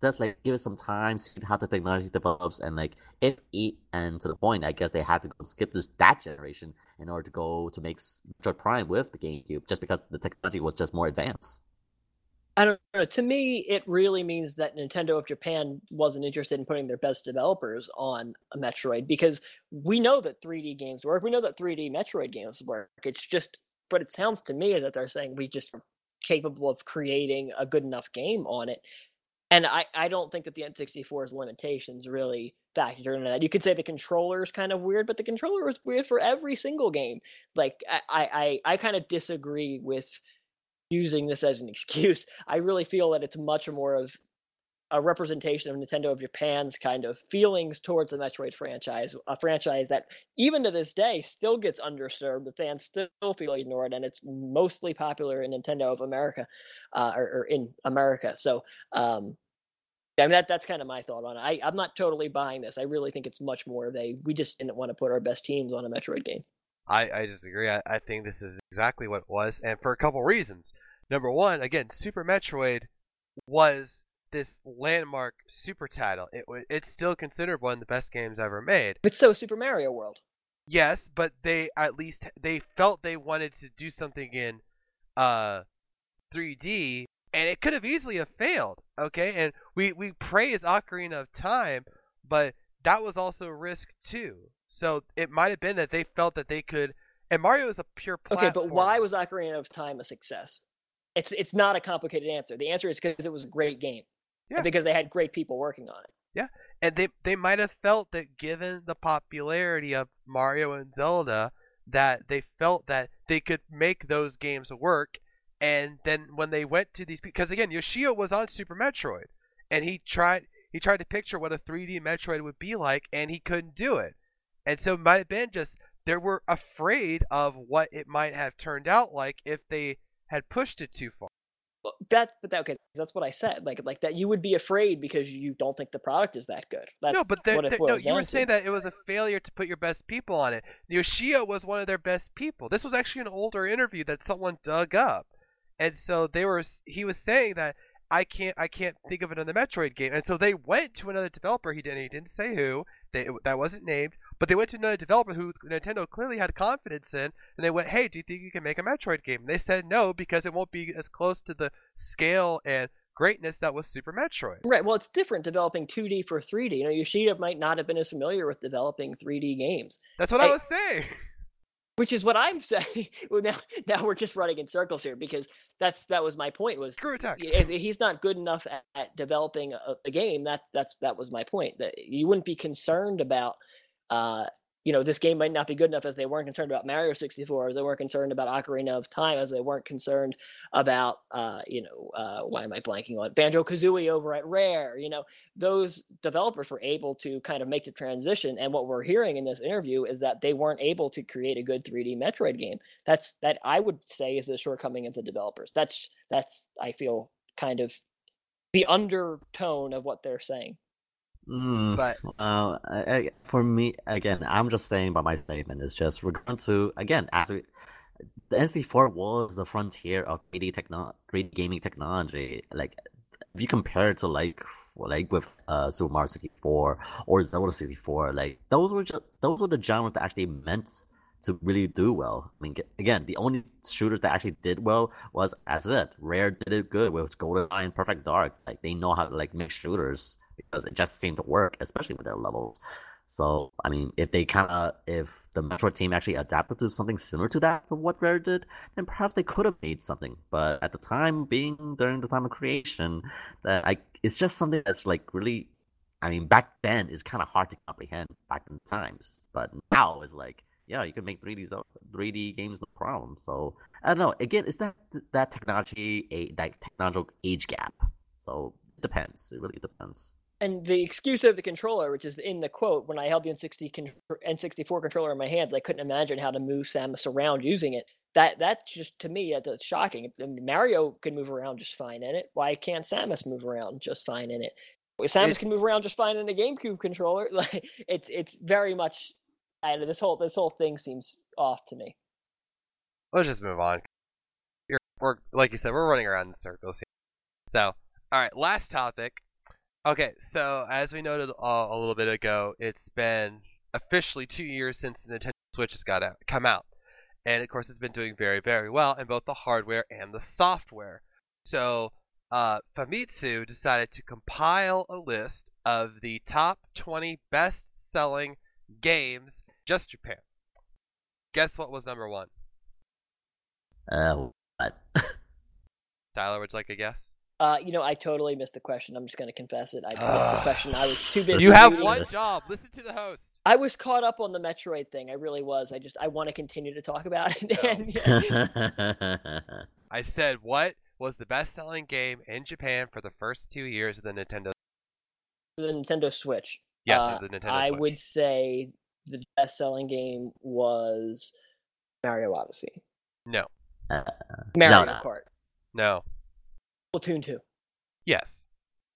just like give it some time, see how the technology develops, and like if it and to the point, I guess they had to go skip that generation in order to go to make Metroid Prime with the GameCube, just because the technology was just more advanced. I don't know. To me, it really means that Nintendo of Japan wasn't interested in putting their best developers on a Metroid because we know that 3D games work. We know that 3D Metroid games work. It's just, but it sounds to me that they're saying we just are capable of creating a good enough game on it. And I don't think that the N64's limitations really factor into that. You could say the controller is kind of weird, but the controller was weird for every single game. Like I kind of disagree with using this as an excuse. I really feel that it's much more of a representation of Nintendo of Japan's kind of feelings towards the Metroid franchise, a franchise that even to this day still gets underserved. The fans still feel ignored, and it's mostly popular in Nintendo of America, or in America. So, I mean that's kind of my thought on it. I'm not totally buying this. I really think it's much more of we just didn't want to put our best teams on a Metroid game. I disagree. I think this is exactly what it was, and for a couple reasons. Number one, again, Super Metroid was this landmark super title. It's still considered one of the best games ever made. But so Super Mario World. Yes, but they felt they wanted to do something in 3D, and it could have easily have failed. Okay, and we praise Ocarina of Time, but that was also a risk too. So it might have been that they felt that they could. And Mario is a pure platform. Okay, but why was Ocarina of Time a success? It's not a complicated answer. The answer is because it was a great game. Yeah. And because they had great people working on it. Yeah, and they might have felt that given the popularity of Mario and Zelda, that they felt that they could make those games work. And then when they went to these, because again, Yoshio was on Super Metroid, and he tried to picture what a 3D Metroid would be like, and he couldn't do it. And so it might have been just they were afraid of what it might have turned out like if they had pushed it too far. Well, okay, that's what I said. Like that, you would be afraid because you don't think the product is that good. That's no, but you were saying that it was a failure to put your best people on it. Yoshio was one of their best people. This was actually an older interview that someone dug up, and so he was saying that I can't think of another Metroid game, and so they went to another developer. He didn't say who. That wasn't named. But they went to another developer who Nintendo clearly had confidence in, and they went, hey, do you think you can make a Metroid game? And they said no, because it won't be as close to the scale and greatness that was Super Metroid. Right, well, it's different developing 2D for 3D. Yoshida might not have been as familiar with developing 3D games. That's what I was saying. Which is what I'm saying. Well, now we're just running in circles here, because that was my point. Was Screw Attack. If he's not good enough at developing a game, that was my point. That you wouldn't be concerned about this game might not be good enough, as they weren't concerned about Mario 64, as they weren't concerned about Ocarina of Time, as they weren't concerned about why am I blanking on Banjo-Kazooie over at Rare. Those developers were able to kind of make the transition, and what we're hearing in this interview is that they weren't able to create a good 3D Metroid game. That I would say is the shortcoming of the developers. That's I feel kind of the undertone of what they're saying. But for me, again, I'm just saying by my statement is just regarding to, again, after the N64 was the frontier of 3D gaming technology. Like, if you compare it to like with Super Mario 64 or Zelda 64, like those were the genres that actually meant to really do well. I mean, again, the only shooters that actually did well was, as I said, Rare did it good with GoldenEye and Perfect Dark. Like, they know how to like make shooters, because it just seemed to work, especially with their levels. So, I mean, if the Metroid team actually adapted to something similar to that of what Rare did, then perhaps they could have made something. But at the time, during the time of creation, it's just something that's like really, I mean, back then it's kind of hard to comprehend back in the times. But now it's like, yeah, you can make 3D games no problem. So, I don't know. Again, it's that technological age gap. So, it depends. It really depends. And the excuse of the controller, which is in the quote, when I held the N64 controller in my hands, I couldn't imagine how to move Samus around using it. That just, to me, that's shocking. Mario can move around just fine in it. Why can't Samus move around just fine in it? Samus can move around just fine in a GameCube controller. Like, it's very much, this whole thing seems off to me. Let's just move on. We're like you said, we're running around in circles here. So, all right, last topic. Okay, so as we noted a little bit ago, it's been officially 2 years since the Nintendo Switch has come out. And of course, it's been doing very, very well in both the hardware and the software. So, Famitsu decided to compile a list of the top 20 best-selling games, just Japan. Guess what was number 1? What? Tyler, would you like a guess? I totally missed the question. I'm just going to confess it. I missed the question. I was too busy. You have reading. one job. Listen to the host. I was caught up on the Metroid thing. I really was. I want to continue to talk about it. I said, what was the best-selling game in Japan for the first 2 years of the Nintendo? The Nintendo Switch. Yes, the Nintendo Switch. I would say the best-selling game was Mario Odyssey. No. Mario Kart. No. Splatoon 2. Yes.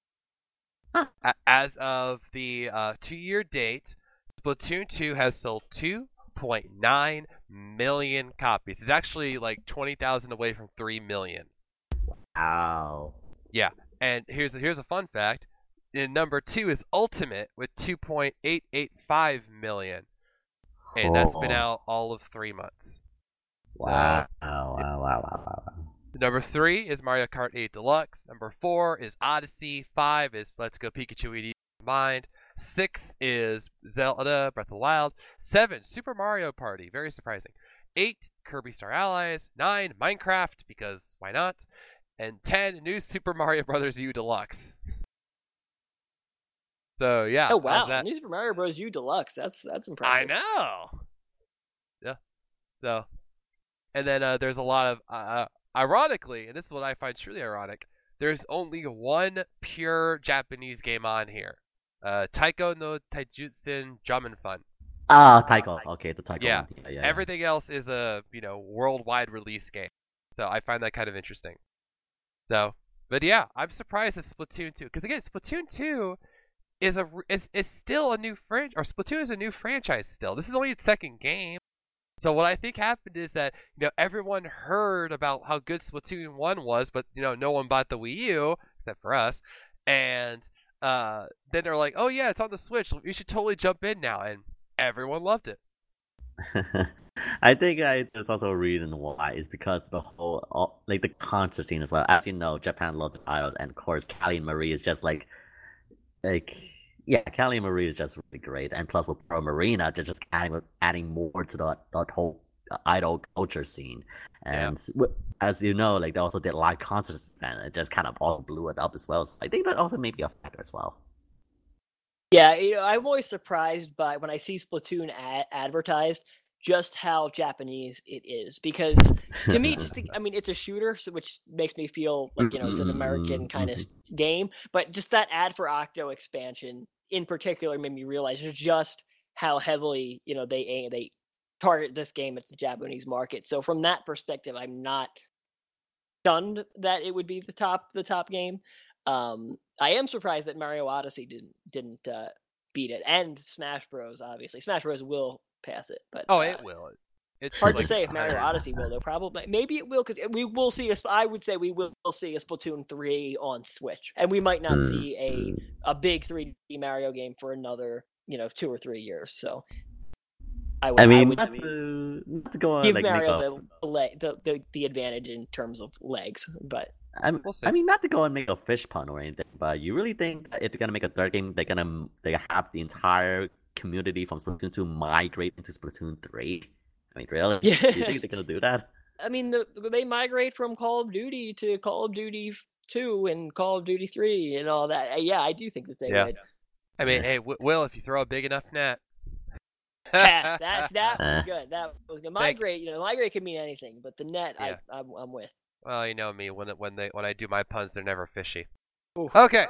As of the 2-year date, Splatoon 2 has sold 2.9 million copies. It's actually like 20,000 away from 3 million. Wow. Yeah, and here's a fun fact. And number 2 is Ultimate with 2.885 million. And that's been out all of 3 months. Wow. So, Wow. Number 3 is Mario Kart 8 Deluxe. Number 4 is Odyssey. 5 is Let's Go Pikachu ED Combined. 6 is Zelda Breath of the Wild. 7, Super Mario Party. Very surprising. 8, Kirby Star Allies. 9, Minecraft, because why not? And 10, New Super Mario Bros. U Deluxe. So, yeah. Oh, wow. New Super Mario Bros. U Deluxe. That's impressive. I know. Yeah. So, and then there's a lot of... ironically, and this is what I find truly ironic, there's only one pure Japanese game on here. Taiko no Taijutsu Jamin Fun. Taiko. Okay, the Taiko Yeah. one. Yeah. Everything else is a, worldwide release game. So I find that kind of interesting. So, but yeah, I'm surprised at Splatoon 2. Because again, Splatoon 2 is still a new franchise, or Splatoon is a new franchise still. This is only its second game. So what I think happened is that, everyone heard about how good Splatoon 1 was, but, no one bought the Wii U, except for us. And then they're like, oh yeah, it's on the Switch. You should totally jump in now. And everyone loved it. I think there's also a reason why. Is because the whole, the concert scene as well. As you know, Japan loves the idols, and of course, Callie and Marie is just yeah, Callie and Marie is just really great, and plus with Pro Marina, they're just adding more to that whole idol culture scene. And as you know, they also did live concerts, and it just kind of all blew it up as well. So I think that also may be a factor as well. Yeah, I'm always surprised by when I see Splatoon advertised, just how Japanese it is. Because to me, it's a shooter, which makes me feel like it's an American kind of game. But just that ad for Octo expansion in particular made me realize just how heavily they target this game at the Japanese market. So from that perspective, I'm not stunned that it would be the top game. I am surprised that Mario Odyssey didn't beat it, and Smash Bros. Obviously, Smash Bros. Will pass it, but it will. It's hard to say if Mario Odyssey will, though. Probably, maybe it will, because we will see. I would say we will see a Splatoon 3 on Switch, and we might not see a big 3D Mario game for another 2 or 3 years. So, I would not to go on, give Mario the advantage in terms of legs, but. Not to go and make a fish pun or anything, but you really think that if they're gonna make a third game, they're gonna have the entire community from Splatoon 2 migrate into Splatoon 3? Really? Yeah. Do you think they're gonna do that? They migrate from Call of Duty to Call of Duty 2 and Call of Duty 3 and all that. Yeah, I do think that they would. Hey, Will, if you throw a big enough net. that was good. That was good. Migrate could mean anything, but the net, I'm with. Well, you know me. When I do my puns, they're never fishy. Oof. Okay.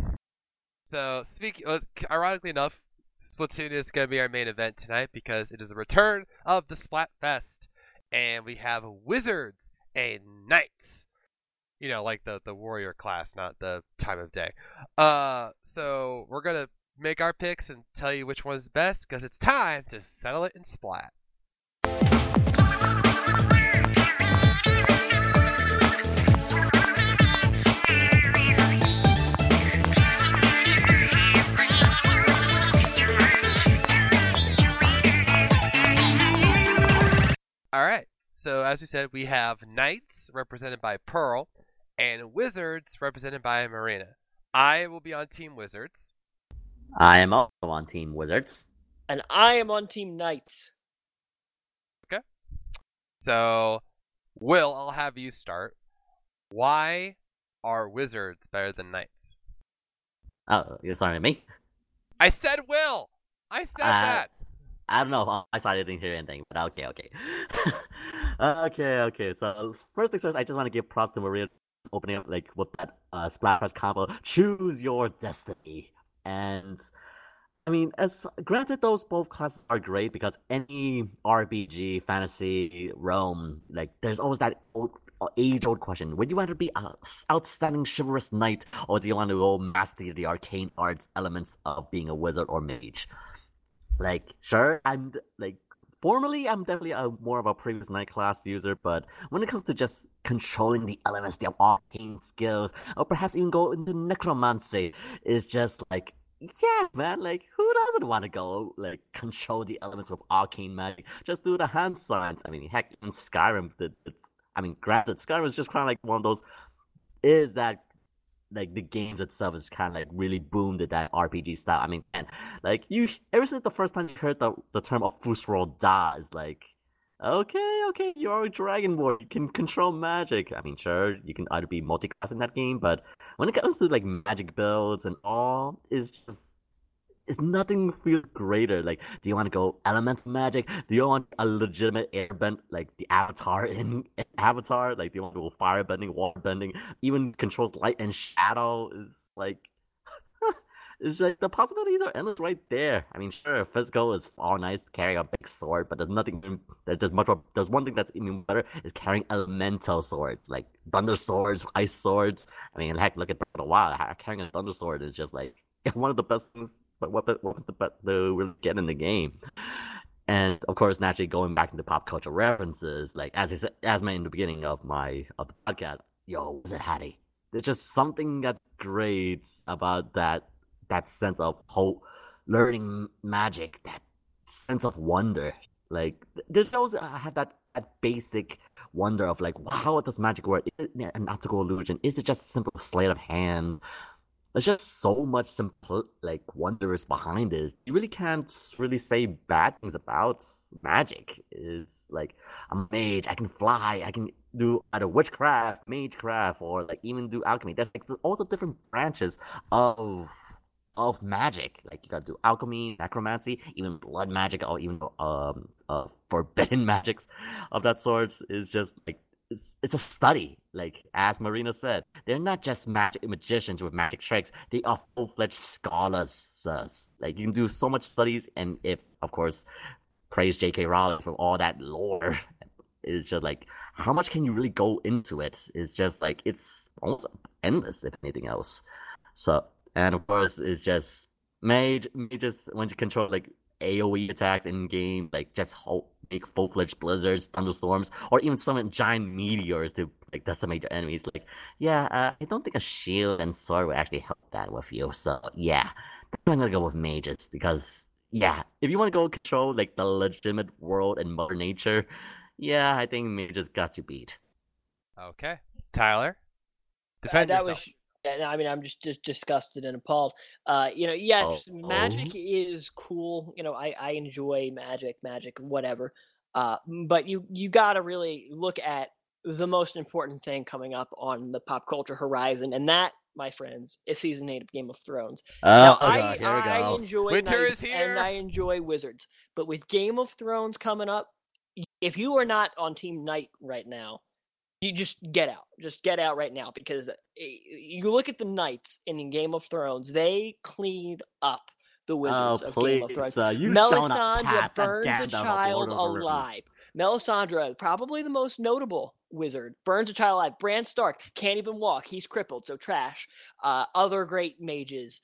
So, ironically enough, Splatoon is going to be our main event tonight because it is the return of the Splatfest, and we have wizards and knights. Like the warrior class, not the time of day. So we're gonna make our picks and tell you which one's best because it's time to settle it in Splat. So as we said, we have Knights represented by Pearl and Wizards represented by Marina. I will be on Team Wizards. I am also on Team Wizards. And I am on Team Knights. Okay. So, Will, I'll have you start. Why are Wizards better than Knights? Oh, you're sorry, me? I said Will! I said that! I don't know. I sorry, I didn't hear anything, but okay. Okay. So first things first, I just want to give props to Maria opening up like with that Splat Press combo. Choose your destiny, and I mean, as granted, those both classes are great because any RPG, fantasy, realm, like there's always that age-old question: would you want to be an outstanding chivalrous knight, or do you want to go master the arcane arts elements of being a wizard or mage? Like, sure, formally, I'm definitely more of a previous knight class user, but when it comes to just controlling the elements, the arcane skills, or perhaps even go into necromancy, is just like, yeah, man, like, who doesn't want to go, like, control the elements with arcane magic? Just do the hand signs. I mean, heck, in Skyrim, granted, Skyrim is just kind of like one of those, is that like the games itself is kind of like really boomed at that RPG style. I mean, man, like ever since the first time you heard the term of Fusro Da is like, okay, you're a dragon boy, you can control magic. I mean, sure, you can either be multi-class in that game, but when it comes to like magic builds and all, is nothing feels greater. Like, do you want to go elemental magic? Do you want a legitimate airbend, like the Avatar in Avatar? Like, do you want to go firebending, waterbending, even controls light and shadow? Is like, it's like the possibilities are endless right there. I mean, sure, physical is all nice, carrying a big sword, but there's nothing. There's one thing that's even better is carrying elemental swords, like thunder swords, ice swords. I mean, heck, look at Breath of the Wild. Carrying a thunder sword is just like one of the best things, but what was the best to really get in the game. And of course, naturally going back into pop culture references, like as mentioned in the beginning of the podcast, yo, was it Hattie? There's just something that's great about that sense of hope, learning magic, that sense of wonder. Like there's always have that basic wonder of like, how does magic work? Is it an optical illusion? Is it just a simple sleight of hand? There's just so much simple, like, wonders behind it. You really can't really say bad things about magic. It's like, I'm a mage, I can fly, I can do either witchcraft, magecraft, or like even do alchemy. There's like all the different branches of magic. Like you gotta do alchemy, necromancy, even blood magic, or even forbidden magics of that sort. Is just like it's a study. Like as Marina said, they're not just magic magicians with magic tricks. They are full-fledged scholars. Like you can do so much studies, and if of course praise J.K. Rowling for all that lore, is just like how much can you really go into it? Is just like it's almost endless if anything else. So and of course it's just mages when you control like AoE attacks in game, like just make full-fledged blizzards, thunderstorms, or even summon giant meteors to like decimate your enemies. Like, yeah, I don't think a shield and sword would actually help that with you. So yeah, I'm gonna go with mages because yeah, if you want to go control like the legitimate world and Mother Nature, yeah, I think mages got you beat. Okay, Tyler, defend that yourself. was. Yeah, I mean, I'm just disgusted and appalled. Yes, magic is cool. I enjoy magic, whatever. But you gotta really look at the most important thing coming up on the pop culture horizon, and that, my friends, is season 8 of Game of Thrones. Oh god, here we go. I enjoy Winter Knights is here. and I enjoy Wizards, but with Game of Thrones coming up, if you are not on Team Knight right now, you just get out. Just get out right now because you look at the Knights in Game of Thrones, they cleaned up the Wizards of Game of Thrones. Melisandre burns a child alive. Melisandre, probably the most notable wizard, burns a child alive. Bran Stark can't even walk. He's crippled, so trash. Other great mages.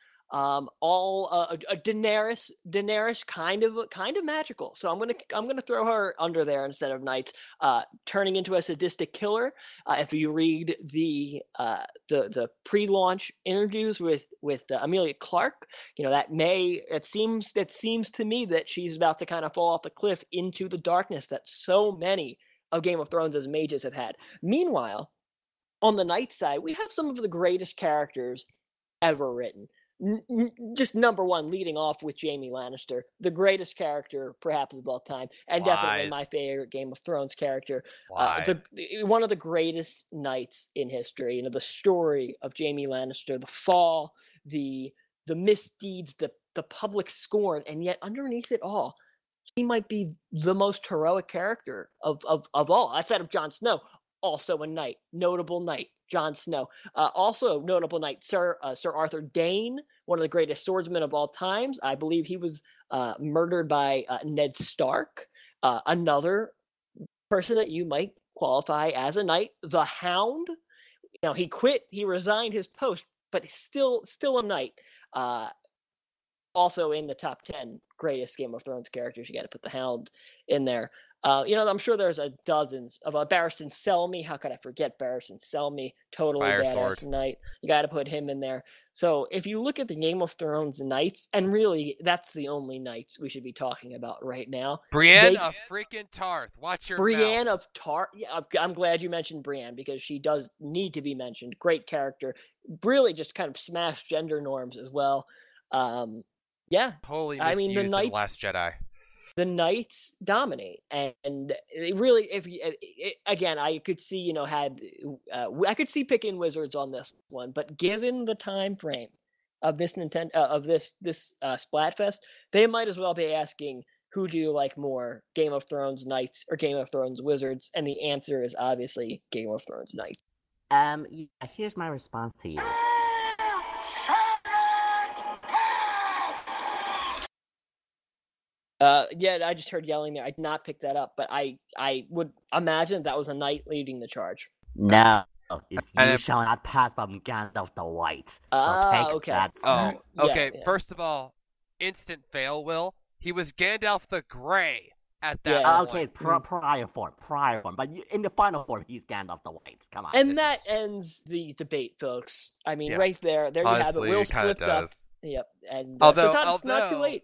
Daenerys kind of magical. So I'm gonna throw her under there instead of Knights. Turning into a sadistic killer. If you read the pre-launch interviews with Emilia Clarke, it seems to me that she's about to kind of fall off the cliff into the darkness that so many of Game of Thrones as mages have had. Meanwhile, on the knight side, we have some of the greatest characters ever written. Just number one, leading off with Jaime Lannister, the greatest character perhaps of all time, and definitely my favorite Game of Thrones character. One of the greatest knights in history. You know, the story of Jaime Lannister, the fall, the misdeeds, the public scorn, and yet underneath it all, he might be the most heroic character of all, outside of Jon Snow. Also a knight, notable knight, Jon Snow. Also notable knight, Sir Arthur Dayne, one of the greatest swordsmen of all times. I believe he was murdered by Ned Stark. Another person that you might qualify as a knight, the Hound. Now he resigned his post, but still a knight. Also in the top 10 greatest Game of Thrones characters, you got to put the Hound in there. I'm sure there's dozens of Barristan Selmy. How could I forget Barristan Selmy? Totally badass knight. You got to put him in there. So if you look at the Game of Thrones knights, and really that's the only knights we should be talking about right now. Brienne of freaking Tarth. Watch your Brienne mouth. of Tarth. Yeah, I'm glad you mentioned Brienne because she does need to be mentioned. Great character. Really just kind of smashed gender norms as well. Yeah. Totally misused in The Last Jedi. The knights dominate, and it really, again, I could see, I could see picking wizards on this one, but given the time frame of this Splatfest, they might as well be asking, who do you like more, Game of Thrones knights or Game of Thrones wizards? And the answer is obviously Game of Thrones knights. Here's my response to you. Yeah, I just heard yelling there. I did not pick that up, but I would imagine that was a knight leading the charge. No, you shall not pass from Gandalf the White. So take okay. that. Oh, okay. Yeah. First of all, instant fail, Will. He was Gandalf the Grey at that point. Okay, it's prior form. But in the final form, he's Gandalf the White. Come on. And that ends the debate, folks. I mean, right there you Honestly, have it. Will slipped up. Yep. And it's not too late.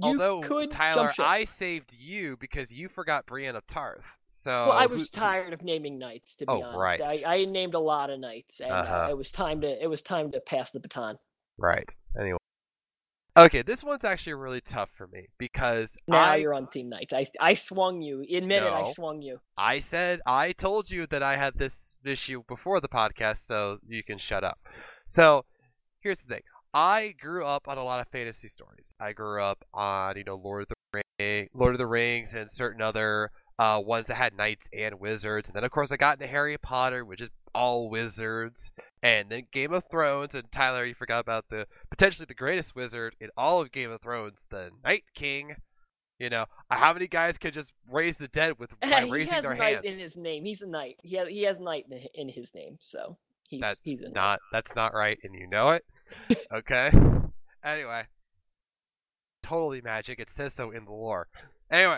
Tyler, I saved you because you forgot Brienne of Tarth. So I was tired of naming knights, to be honest. Right. I named a lot of knights, and it was time to pass the baton. Right. Anyway. Okay, this one's actually really tough for me because now you're on Team Knights. I swung you. Admit it, I swung you. I told you that I had this issue before the podcast, so you can shut up. So here's the thing. I grew up on a lot of fantasy stories. I grew up on, Lord of the Rings and certain other ones that had knights and wizards. And then, of course, I got into Harry Potter, which is all wizards. And then Game of Thrones. And Tyler, you forgot about potentially the greatest wizard in all of Game of Thrones, the Night King. How many guys could just raise the dead by raising their hands? He has knight in his name. He's a knight. He has knight in his name, so he's a knight. That's not right, and you know it. Okay. Anyway, totally magic. It says so in the lore. Anyway,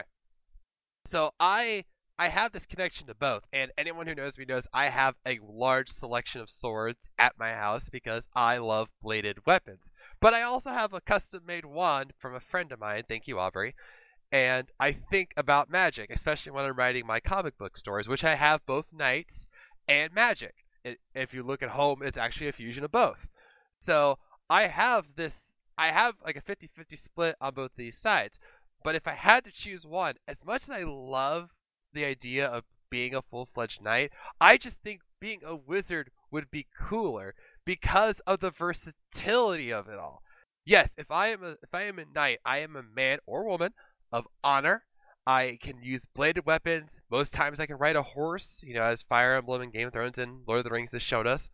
so I have this connection to both, and anyone who knows me knows I have a large selection of swords at my house because I love bladed weapons. But I also have a custom-made wand from a friend of mine. Thank you, Aubrey. And I think about magic, especially when I'm writing my comic book stories, which I have both knights and magic. If you look at home, it's actually a fusion of both. So I have like a 50-50 split on both these sides. But if I had to choose one, as much as I love the idea of being a full-fledged knight, I just think being a wizard would be cooler because of the versatility of it all. Yes, if I am a knight, I am a man or woman of honor. I can use bladed weapons. Most times I can ride a horse, as Fire Emblem and Game of Thrones and Lord of the Rings has shown us.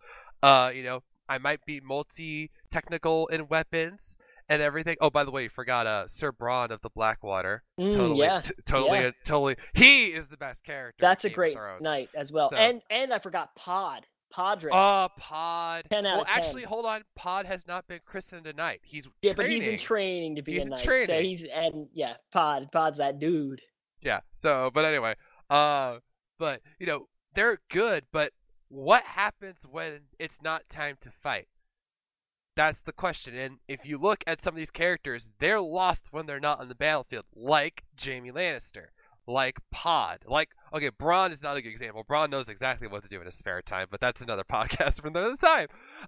I might be multi-technical in weapons and everything. Oh, by the way, you forgot Sir Bronn of the Blackwater. Totally. He is the best character. That's a great knight as well. So, and I forgot Podrick. Oh, Pod. 10 out of 10. Actually, hold on. Pod has not been christened a knight. He's training. But he's in training to be a knight. Training. So Pod's that dude. Yeah. So, but anyway, but they're good. But what happens when it's not time to fight? That's the question. And if you look at some of these characters, they're lost when they're not on the battlefield, like Jaime Lannister, like Pod. Like, okay, Braun is not a good example. Braun knows exactly what to do in his spare time, but that's another podcast for another time.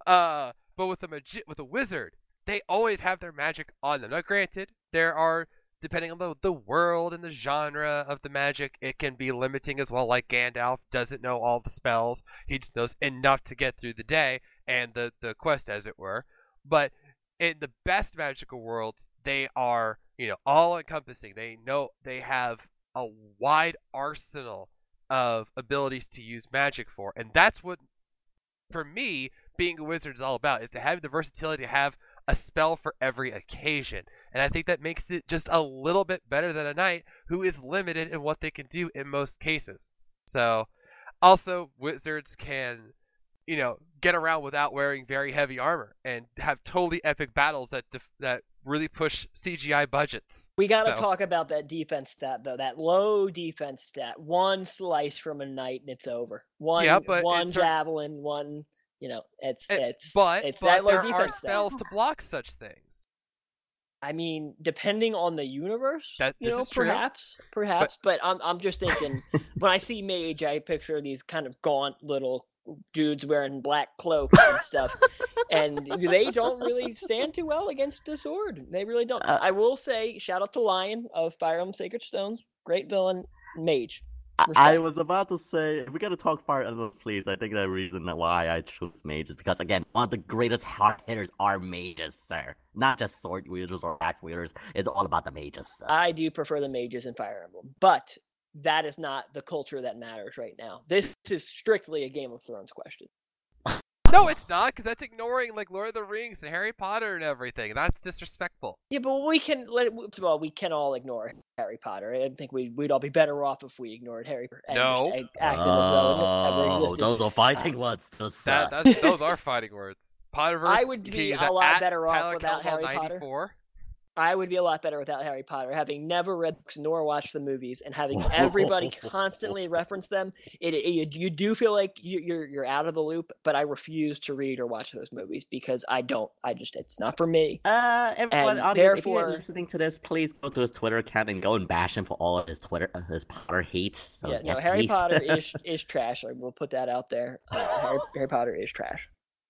But with a wizard, they always have their magic on them. Now, granted, there are, depending on the world and the genre of the magic, it can be limiting as well. Like Gandalf doesn't know all the spells; he just knows enough to get through the day and the quest, as it were. But in the best magical worlds, they are, all encompassing. They have a wide arsenal of abilities to use magic for, and that's what, for me, being a wizard is all about, is to have the versatility to have a spell for every occasion. And I think that makes it just a little bit better than a knight who is limited in what they can do in most cases. So, also, wizards can, get around without wearing very heavy armor and have totally epic battles that really push CGI budgets. We got to talk about that defense stat, though. That low defense stat. One slice from a knight and it's over. One javelin, one, it's but that low there defense are stat. spells to block such things. I mean, depending on the universe, perhaps. But I'm just thinking, when I see mage, I picture these kind of gaunt little dudes wearing black cloaks and stuff, and they don't really stand too well against the sword. They really don't. I will say, shout out to Lion of Fire Emblem Sacred Stones, great villain, mage. Respect. I was about to say, if we gotta talk Fire Emblem, please. I think the reason why I chose mage is because, again, one of the greatest hard hitters are mages, sir. Not just sword wielders or axe wielders. It's all about the mages, sir. I do prefer the mages in Fire Emblem, but that is not the culture that matters right now. This is strictly a Game of Thrones question. No, it's not, because that's ignoring like Lord of the Rings and Harry Potter and everything. That's disrespectful. Yeah, but we can all ignore Harry Potter. I think we'd all be better off if we ignored Harry Potter. No. Those are fighting words. Those are fighting words. Potterverse. I would be a lot better off without Harry Potter. 94. I would be a lot better without Harry Potter, having never read books nor watched the movies, and having everybody constantly reference them. You do feel like you're out of the loop, but I refuse to read or watch those movies because I don't. It's not for me. Everyone, and if you're listening to this, please go to his Twitter account and go and bash him for all of his Potter hate. So, yeah, yes, Harry please. Potter is trash. We'll put that out there. Harry Potter is trash.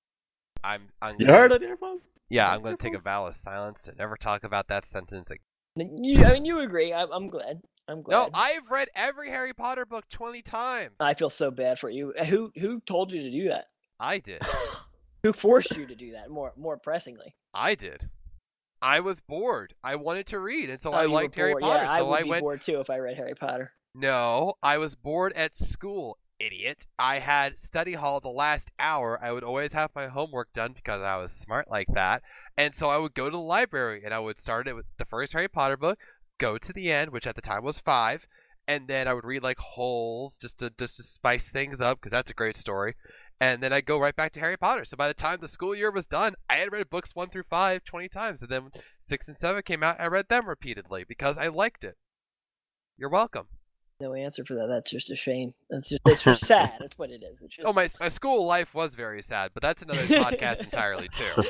You heard it here, folks? Yeah, I'm going to take a vow of silence to never talk about that sentence again. You agree. I'm glad. No, I've read every Harry Potter book 20 times. I feel so bad for you. Who told you to do that? I did. Who forced you to do that? More pressingly. I did. I was bored. I wanted to read, and so I liked Harry Potter. Yeah, so I would be bored too if I read Harry Potter. No, I was bored at school. Idiot. I had study hall the last hour. I would always have my homework done because I was smart like that. And so I would go to the library and I would start it with the first Harry Potter book, go to the end, which at the time was 5, and then I would read like Holes just to spice things up because that's a great story. And then I'd go right back to Harry Potter. So by the time the school year was done, I had read books 1 through 5 20 times. And then when 6 and 7 came out, I read them repeatedly because I liked it. You're welcome. No answer for that. That's just a shame. It's just sad. That's what it is. It's just... Oh, my school life was very sad, but that's another podcast entirely too.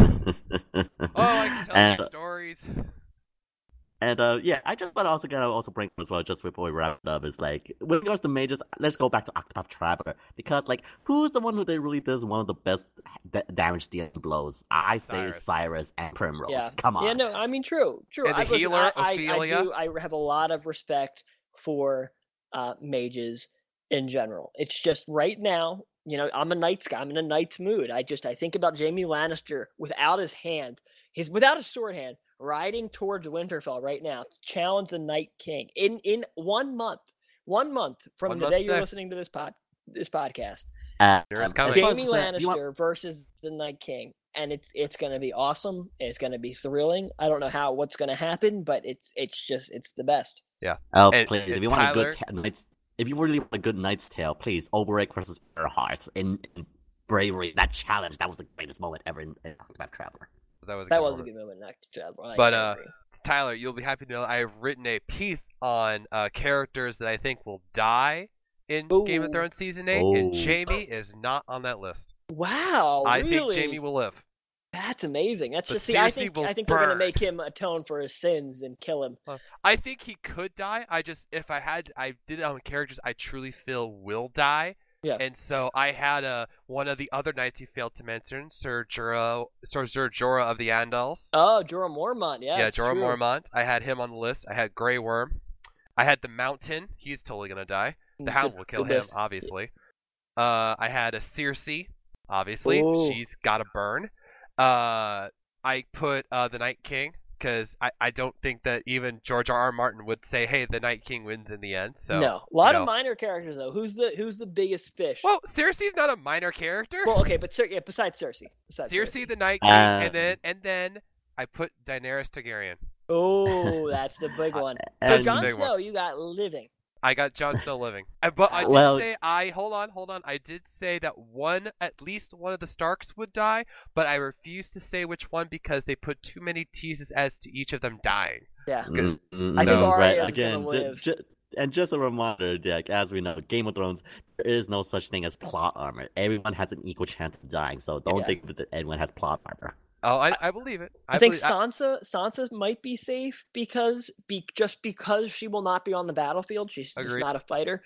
I can tell you stories. And I just want to also bring up as well, just before we wrap it up, is like, with regards to mages, let's go back to Octopath Traveler, because like, who's the one who they really does one of the best damage dealing blows? I say Cyrus and Primrose. Yeah. Come on. Yeah, no, I mean true. And the healer, Ophelia. I have a lot of respect for mages in general. It's just right now, I'm a Knight's guy. I'm in a Knight's mood. I think about Jaime Lannister without his sword hand, riding towards Winterfell right now to challenge the Night King in 1 month. 1 month from the day you're listening to this podcast. Jaime Lannister versus the Night King. And it's going to be awesome. It's going to be thrilling. I don't know what's going to happen, but it's the best. Yeah. Oh, please! If you want if you really want a good Knight's Tale, please, Ulberich versus Earhart in bravery. That challenge, that was the greatest moment ever in Octopath Traveler. That was a good moment in Octopath Traveler. But Tyler, you'll be happy to know I have written a piece on characters that I think will die in Game of Thrones Season 8, and Jaime is not on that list. Wow, I really? think Jaime will live. That's amazing. That's But just I Cersei will think they're gonna burn. make him atone for his sins and kill him. I think he could die. I did it on characters I truly feel will die. Yeah. And so I had one of the other knights you failed to mention, Sir Jorah of the Andals. Oh, Jorah Mormont. Yeah. Yeah, Jorah Mormont. I had him on the list. I had Grey Worm. I had the Mountain. He's totally gonna die. The Hound will kill him, obviously. I had a Cersei. Obviously, Ooh. she's gotta burn. I put the Night King because I don't think that even George R.R. Martin would say, "Hey, the Night King wins in the end." So no, a lot of minor characters though. Who's the biggest fish? Well, Cersei's not a minor character. Well, okay, but besides Cersei. Cersei, the Night King, and then I put Daenerys Targaryen. Oh, that's the big one. So And- Jon Big Snow, one. you got living. I got Jon Snow living. But I did say hold on. I did say that at least one of the Starks would die, but I refused to say which one because they put too many teases as to each of them dying. Yeah. I think Arya is again, gonna live. and just a reminder, Jack, as we know, Game of Thrones, there is no such thing as plot armor. Everyone has an equal chance of dying, so don't think that everyone has plot armor. Oh, I believe it. I think Sansa might be safe because she will not be on the battlefield. She's just Agreed. not a fighter.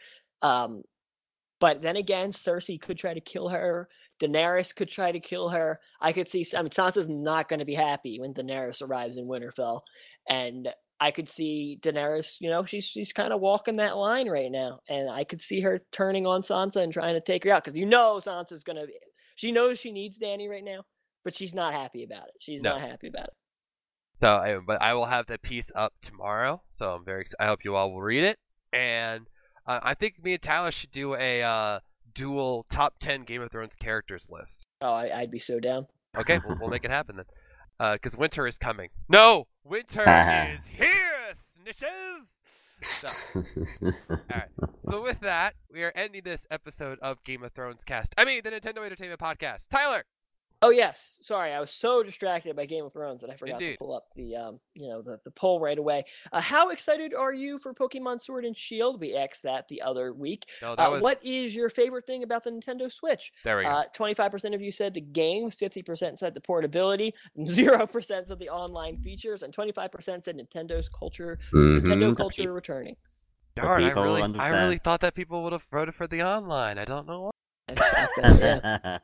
But then again, Cersei could try to kill her. Daenerys could try to kill her. I could see. I mean, Sansa's not going to be happy when Daenerys arrives in Winterfell, and I could see Daenerys. You know, she's kind of walking that line right now, and I could see her turning on Sansa and trying to take her out because Sansa's going to. She knows she needs Dany right now. But she's not happy about it. She's not happy about it. So, but I will have the piece up tomorrow. So I'm very excited. I hope you all will read it. And I think me and Tyler should do a dual top 10 Game of Thrones characters list. Oh, I'd be so down. Okay, we'll make it happen then. Because winter is coming. No, winter is here, snitches. So, all right. So with that, we are ending this episode of Game of Thrones cast. I mean, the Nintendo Entertainment Podcast. Tyler. Oh yes, sorry, I was so distracted by Game of Thrones that I forgot Indeed. to pull up the poll right away. How excited are you for Pokemon Sword and Shield? We asked that the other week. No, that was... What is your favorite thing about the Nintendo Switch? There we go. 25% of you said the games, 50% said the portability, 0% said the online features, and 25% said Nintendo's culture, Nintendo culture returning. Darn, I understand. really thought that people would have voted for the online. I don't know why. Yeah.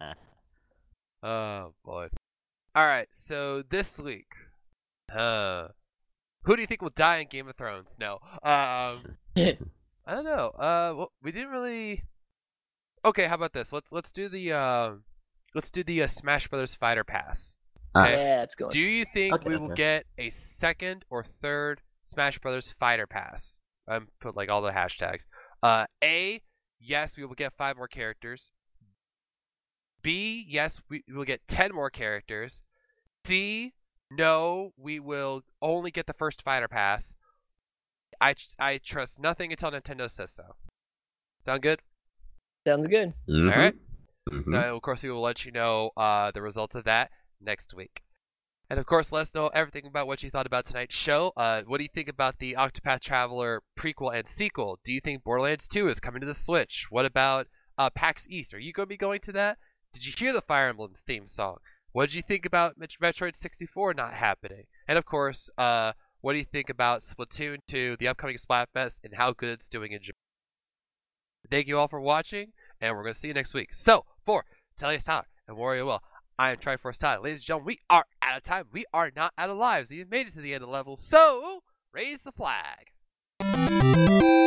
Oh boy. Alright, so this week, who do you think will die in Game of Thrones? No. I don't know. Well, we didn't really. Okay, how about this? Let's do the Smash Brothers Fighter Pass. Okay? Yeah, it's going. Do you think we will get a second or third Smash Brothers Fighter Pass? Put like all the hashtags. A, yes, we will get 5 more characters. B, yes, we will get 10 more characters. C, no, we will only get the first Fighter Pass. I trust nothing until Nintendo says so. Sound good? Sounds good. All right. So, of course, we will let you know the results of that next week. And, of course, let us know everything about what you thought about tonight's show. What do you think about the Octopath Traveler prequel and sequel? Do you think Borderlands 2 is coming to the Switch? What about PAX East? Are you going to be going to that? Did you hear the Fire Emblem theme song? What did you think about Metroid 64 not happening? And, of course, what do you think about Splatoon 2, the upcoming Splatfest, and how good it's doing in Japan? Thank you all for watching, and we're going to see you next week. So, for Tellius Tyler and Wario Will, I am Triforce Tyler. Ladies and gentlemen, we are out of time. We are not out of lives. We've made it to the end of the level, so raise the flag.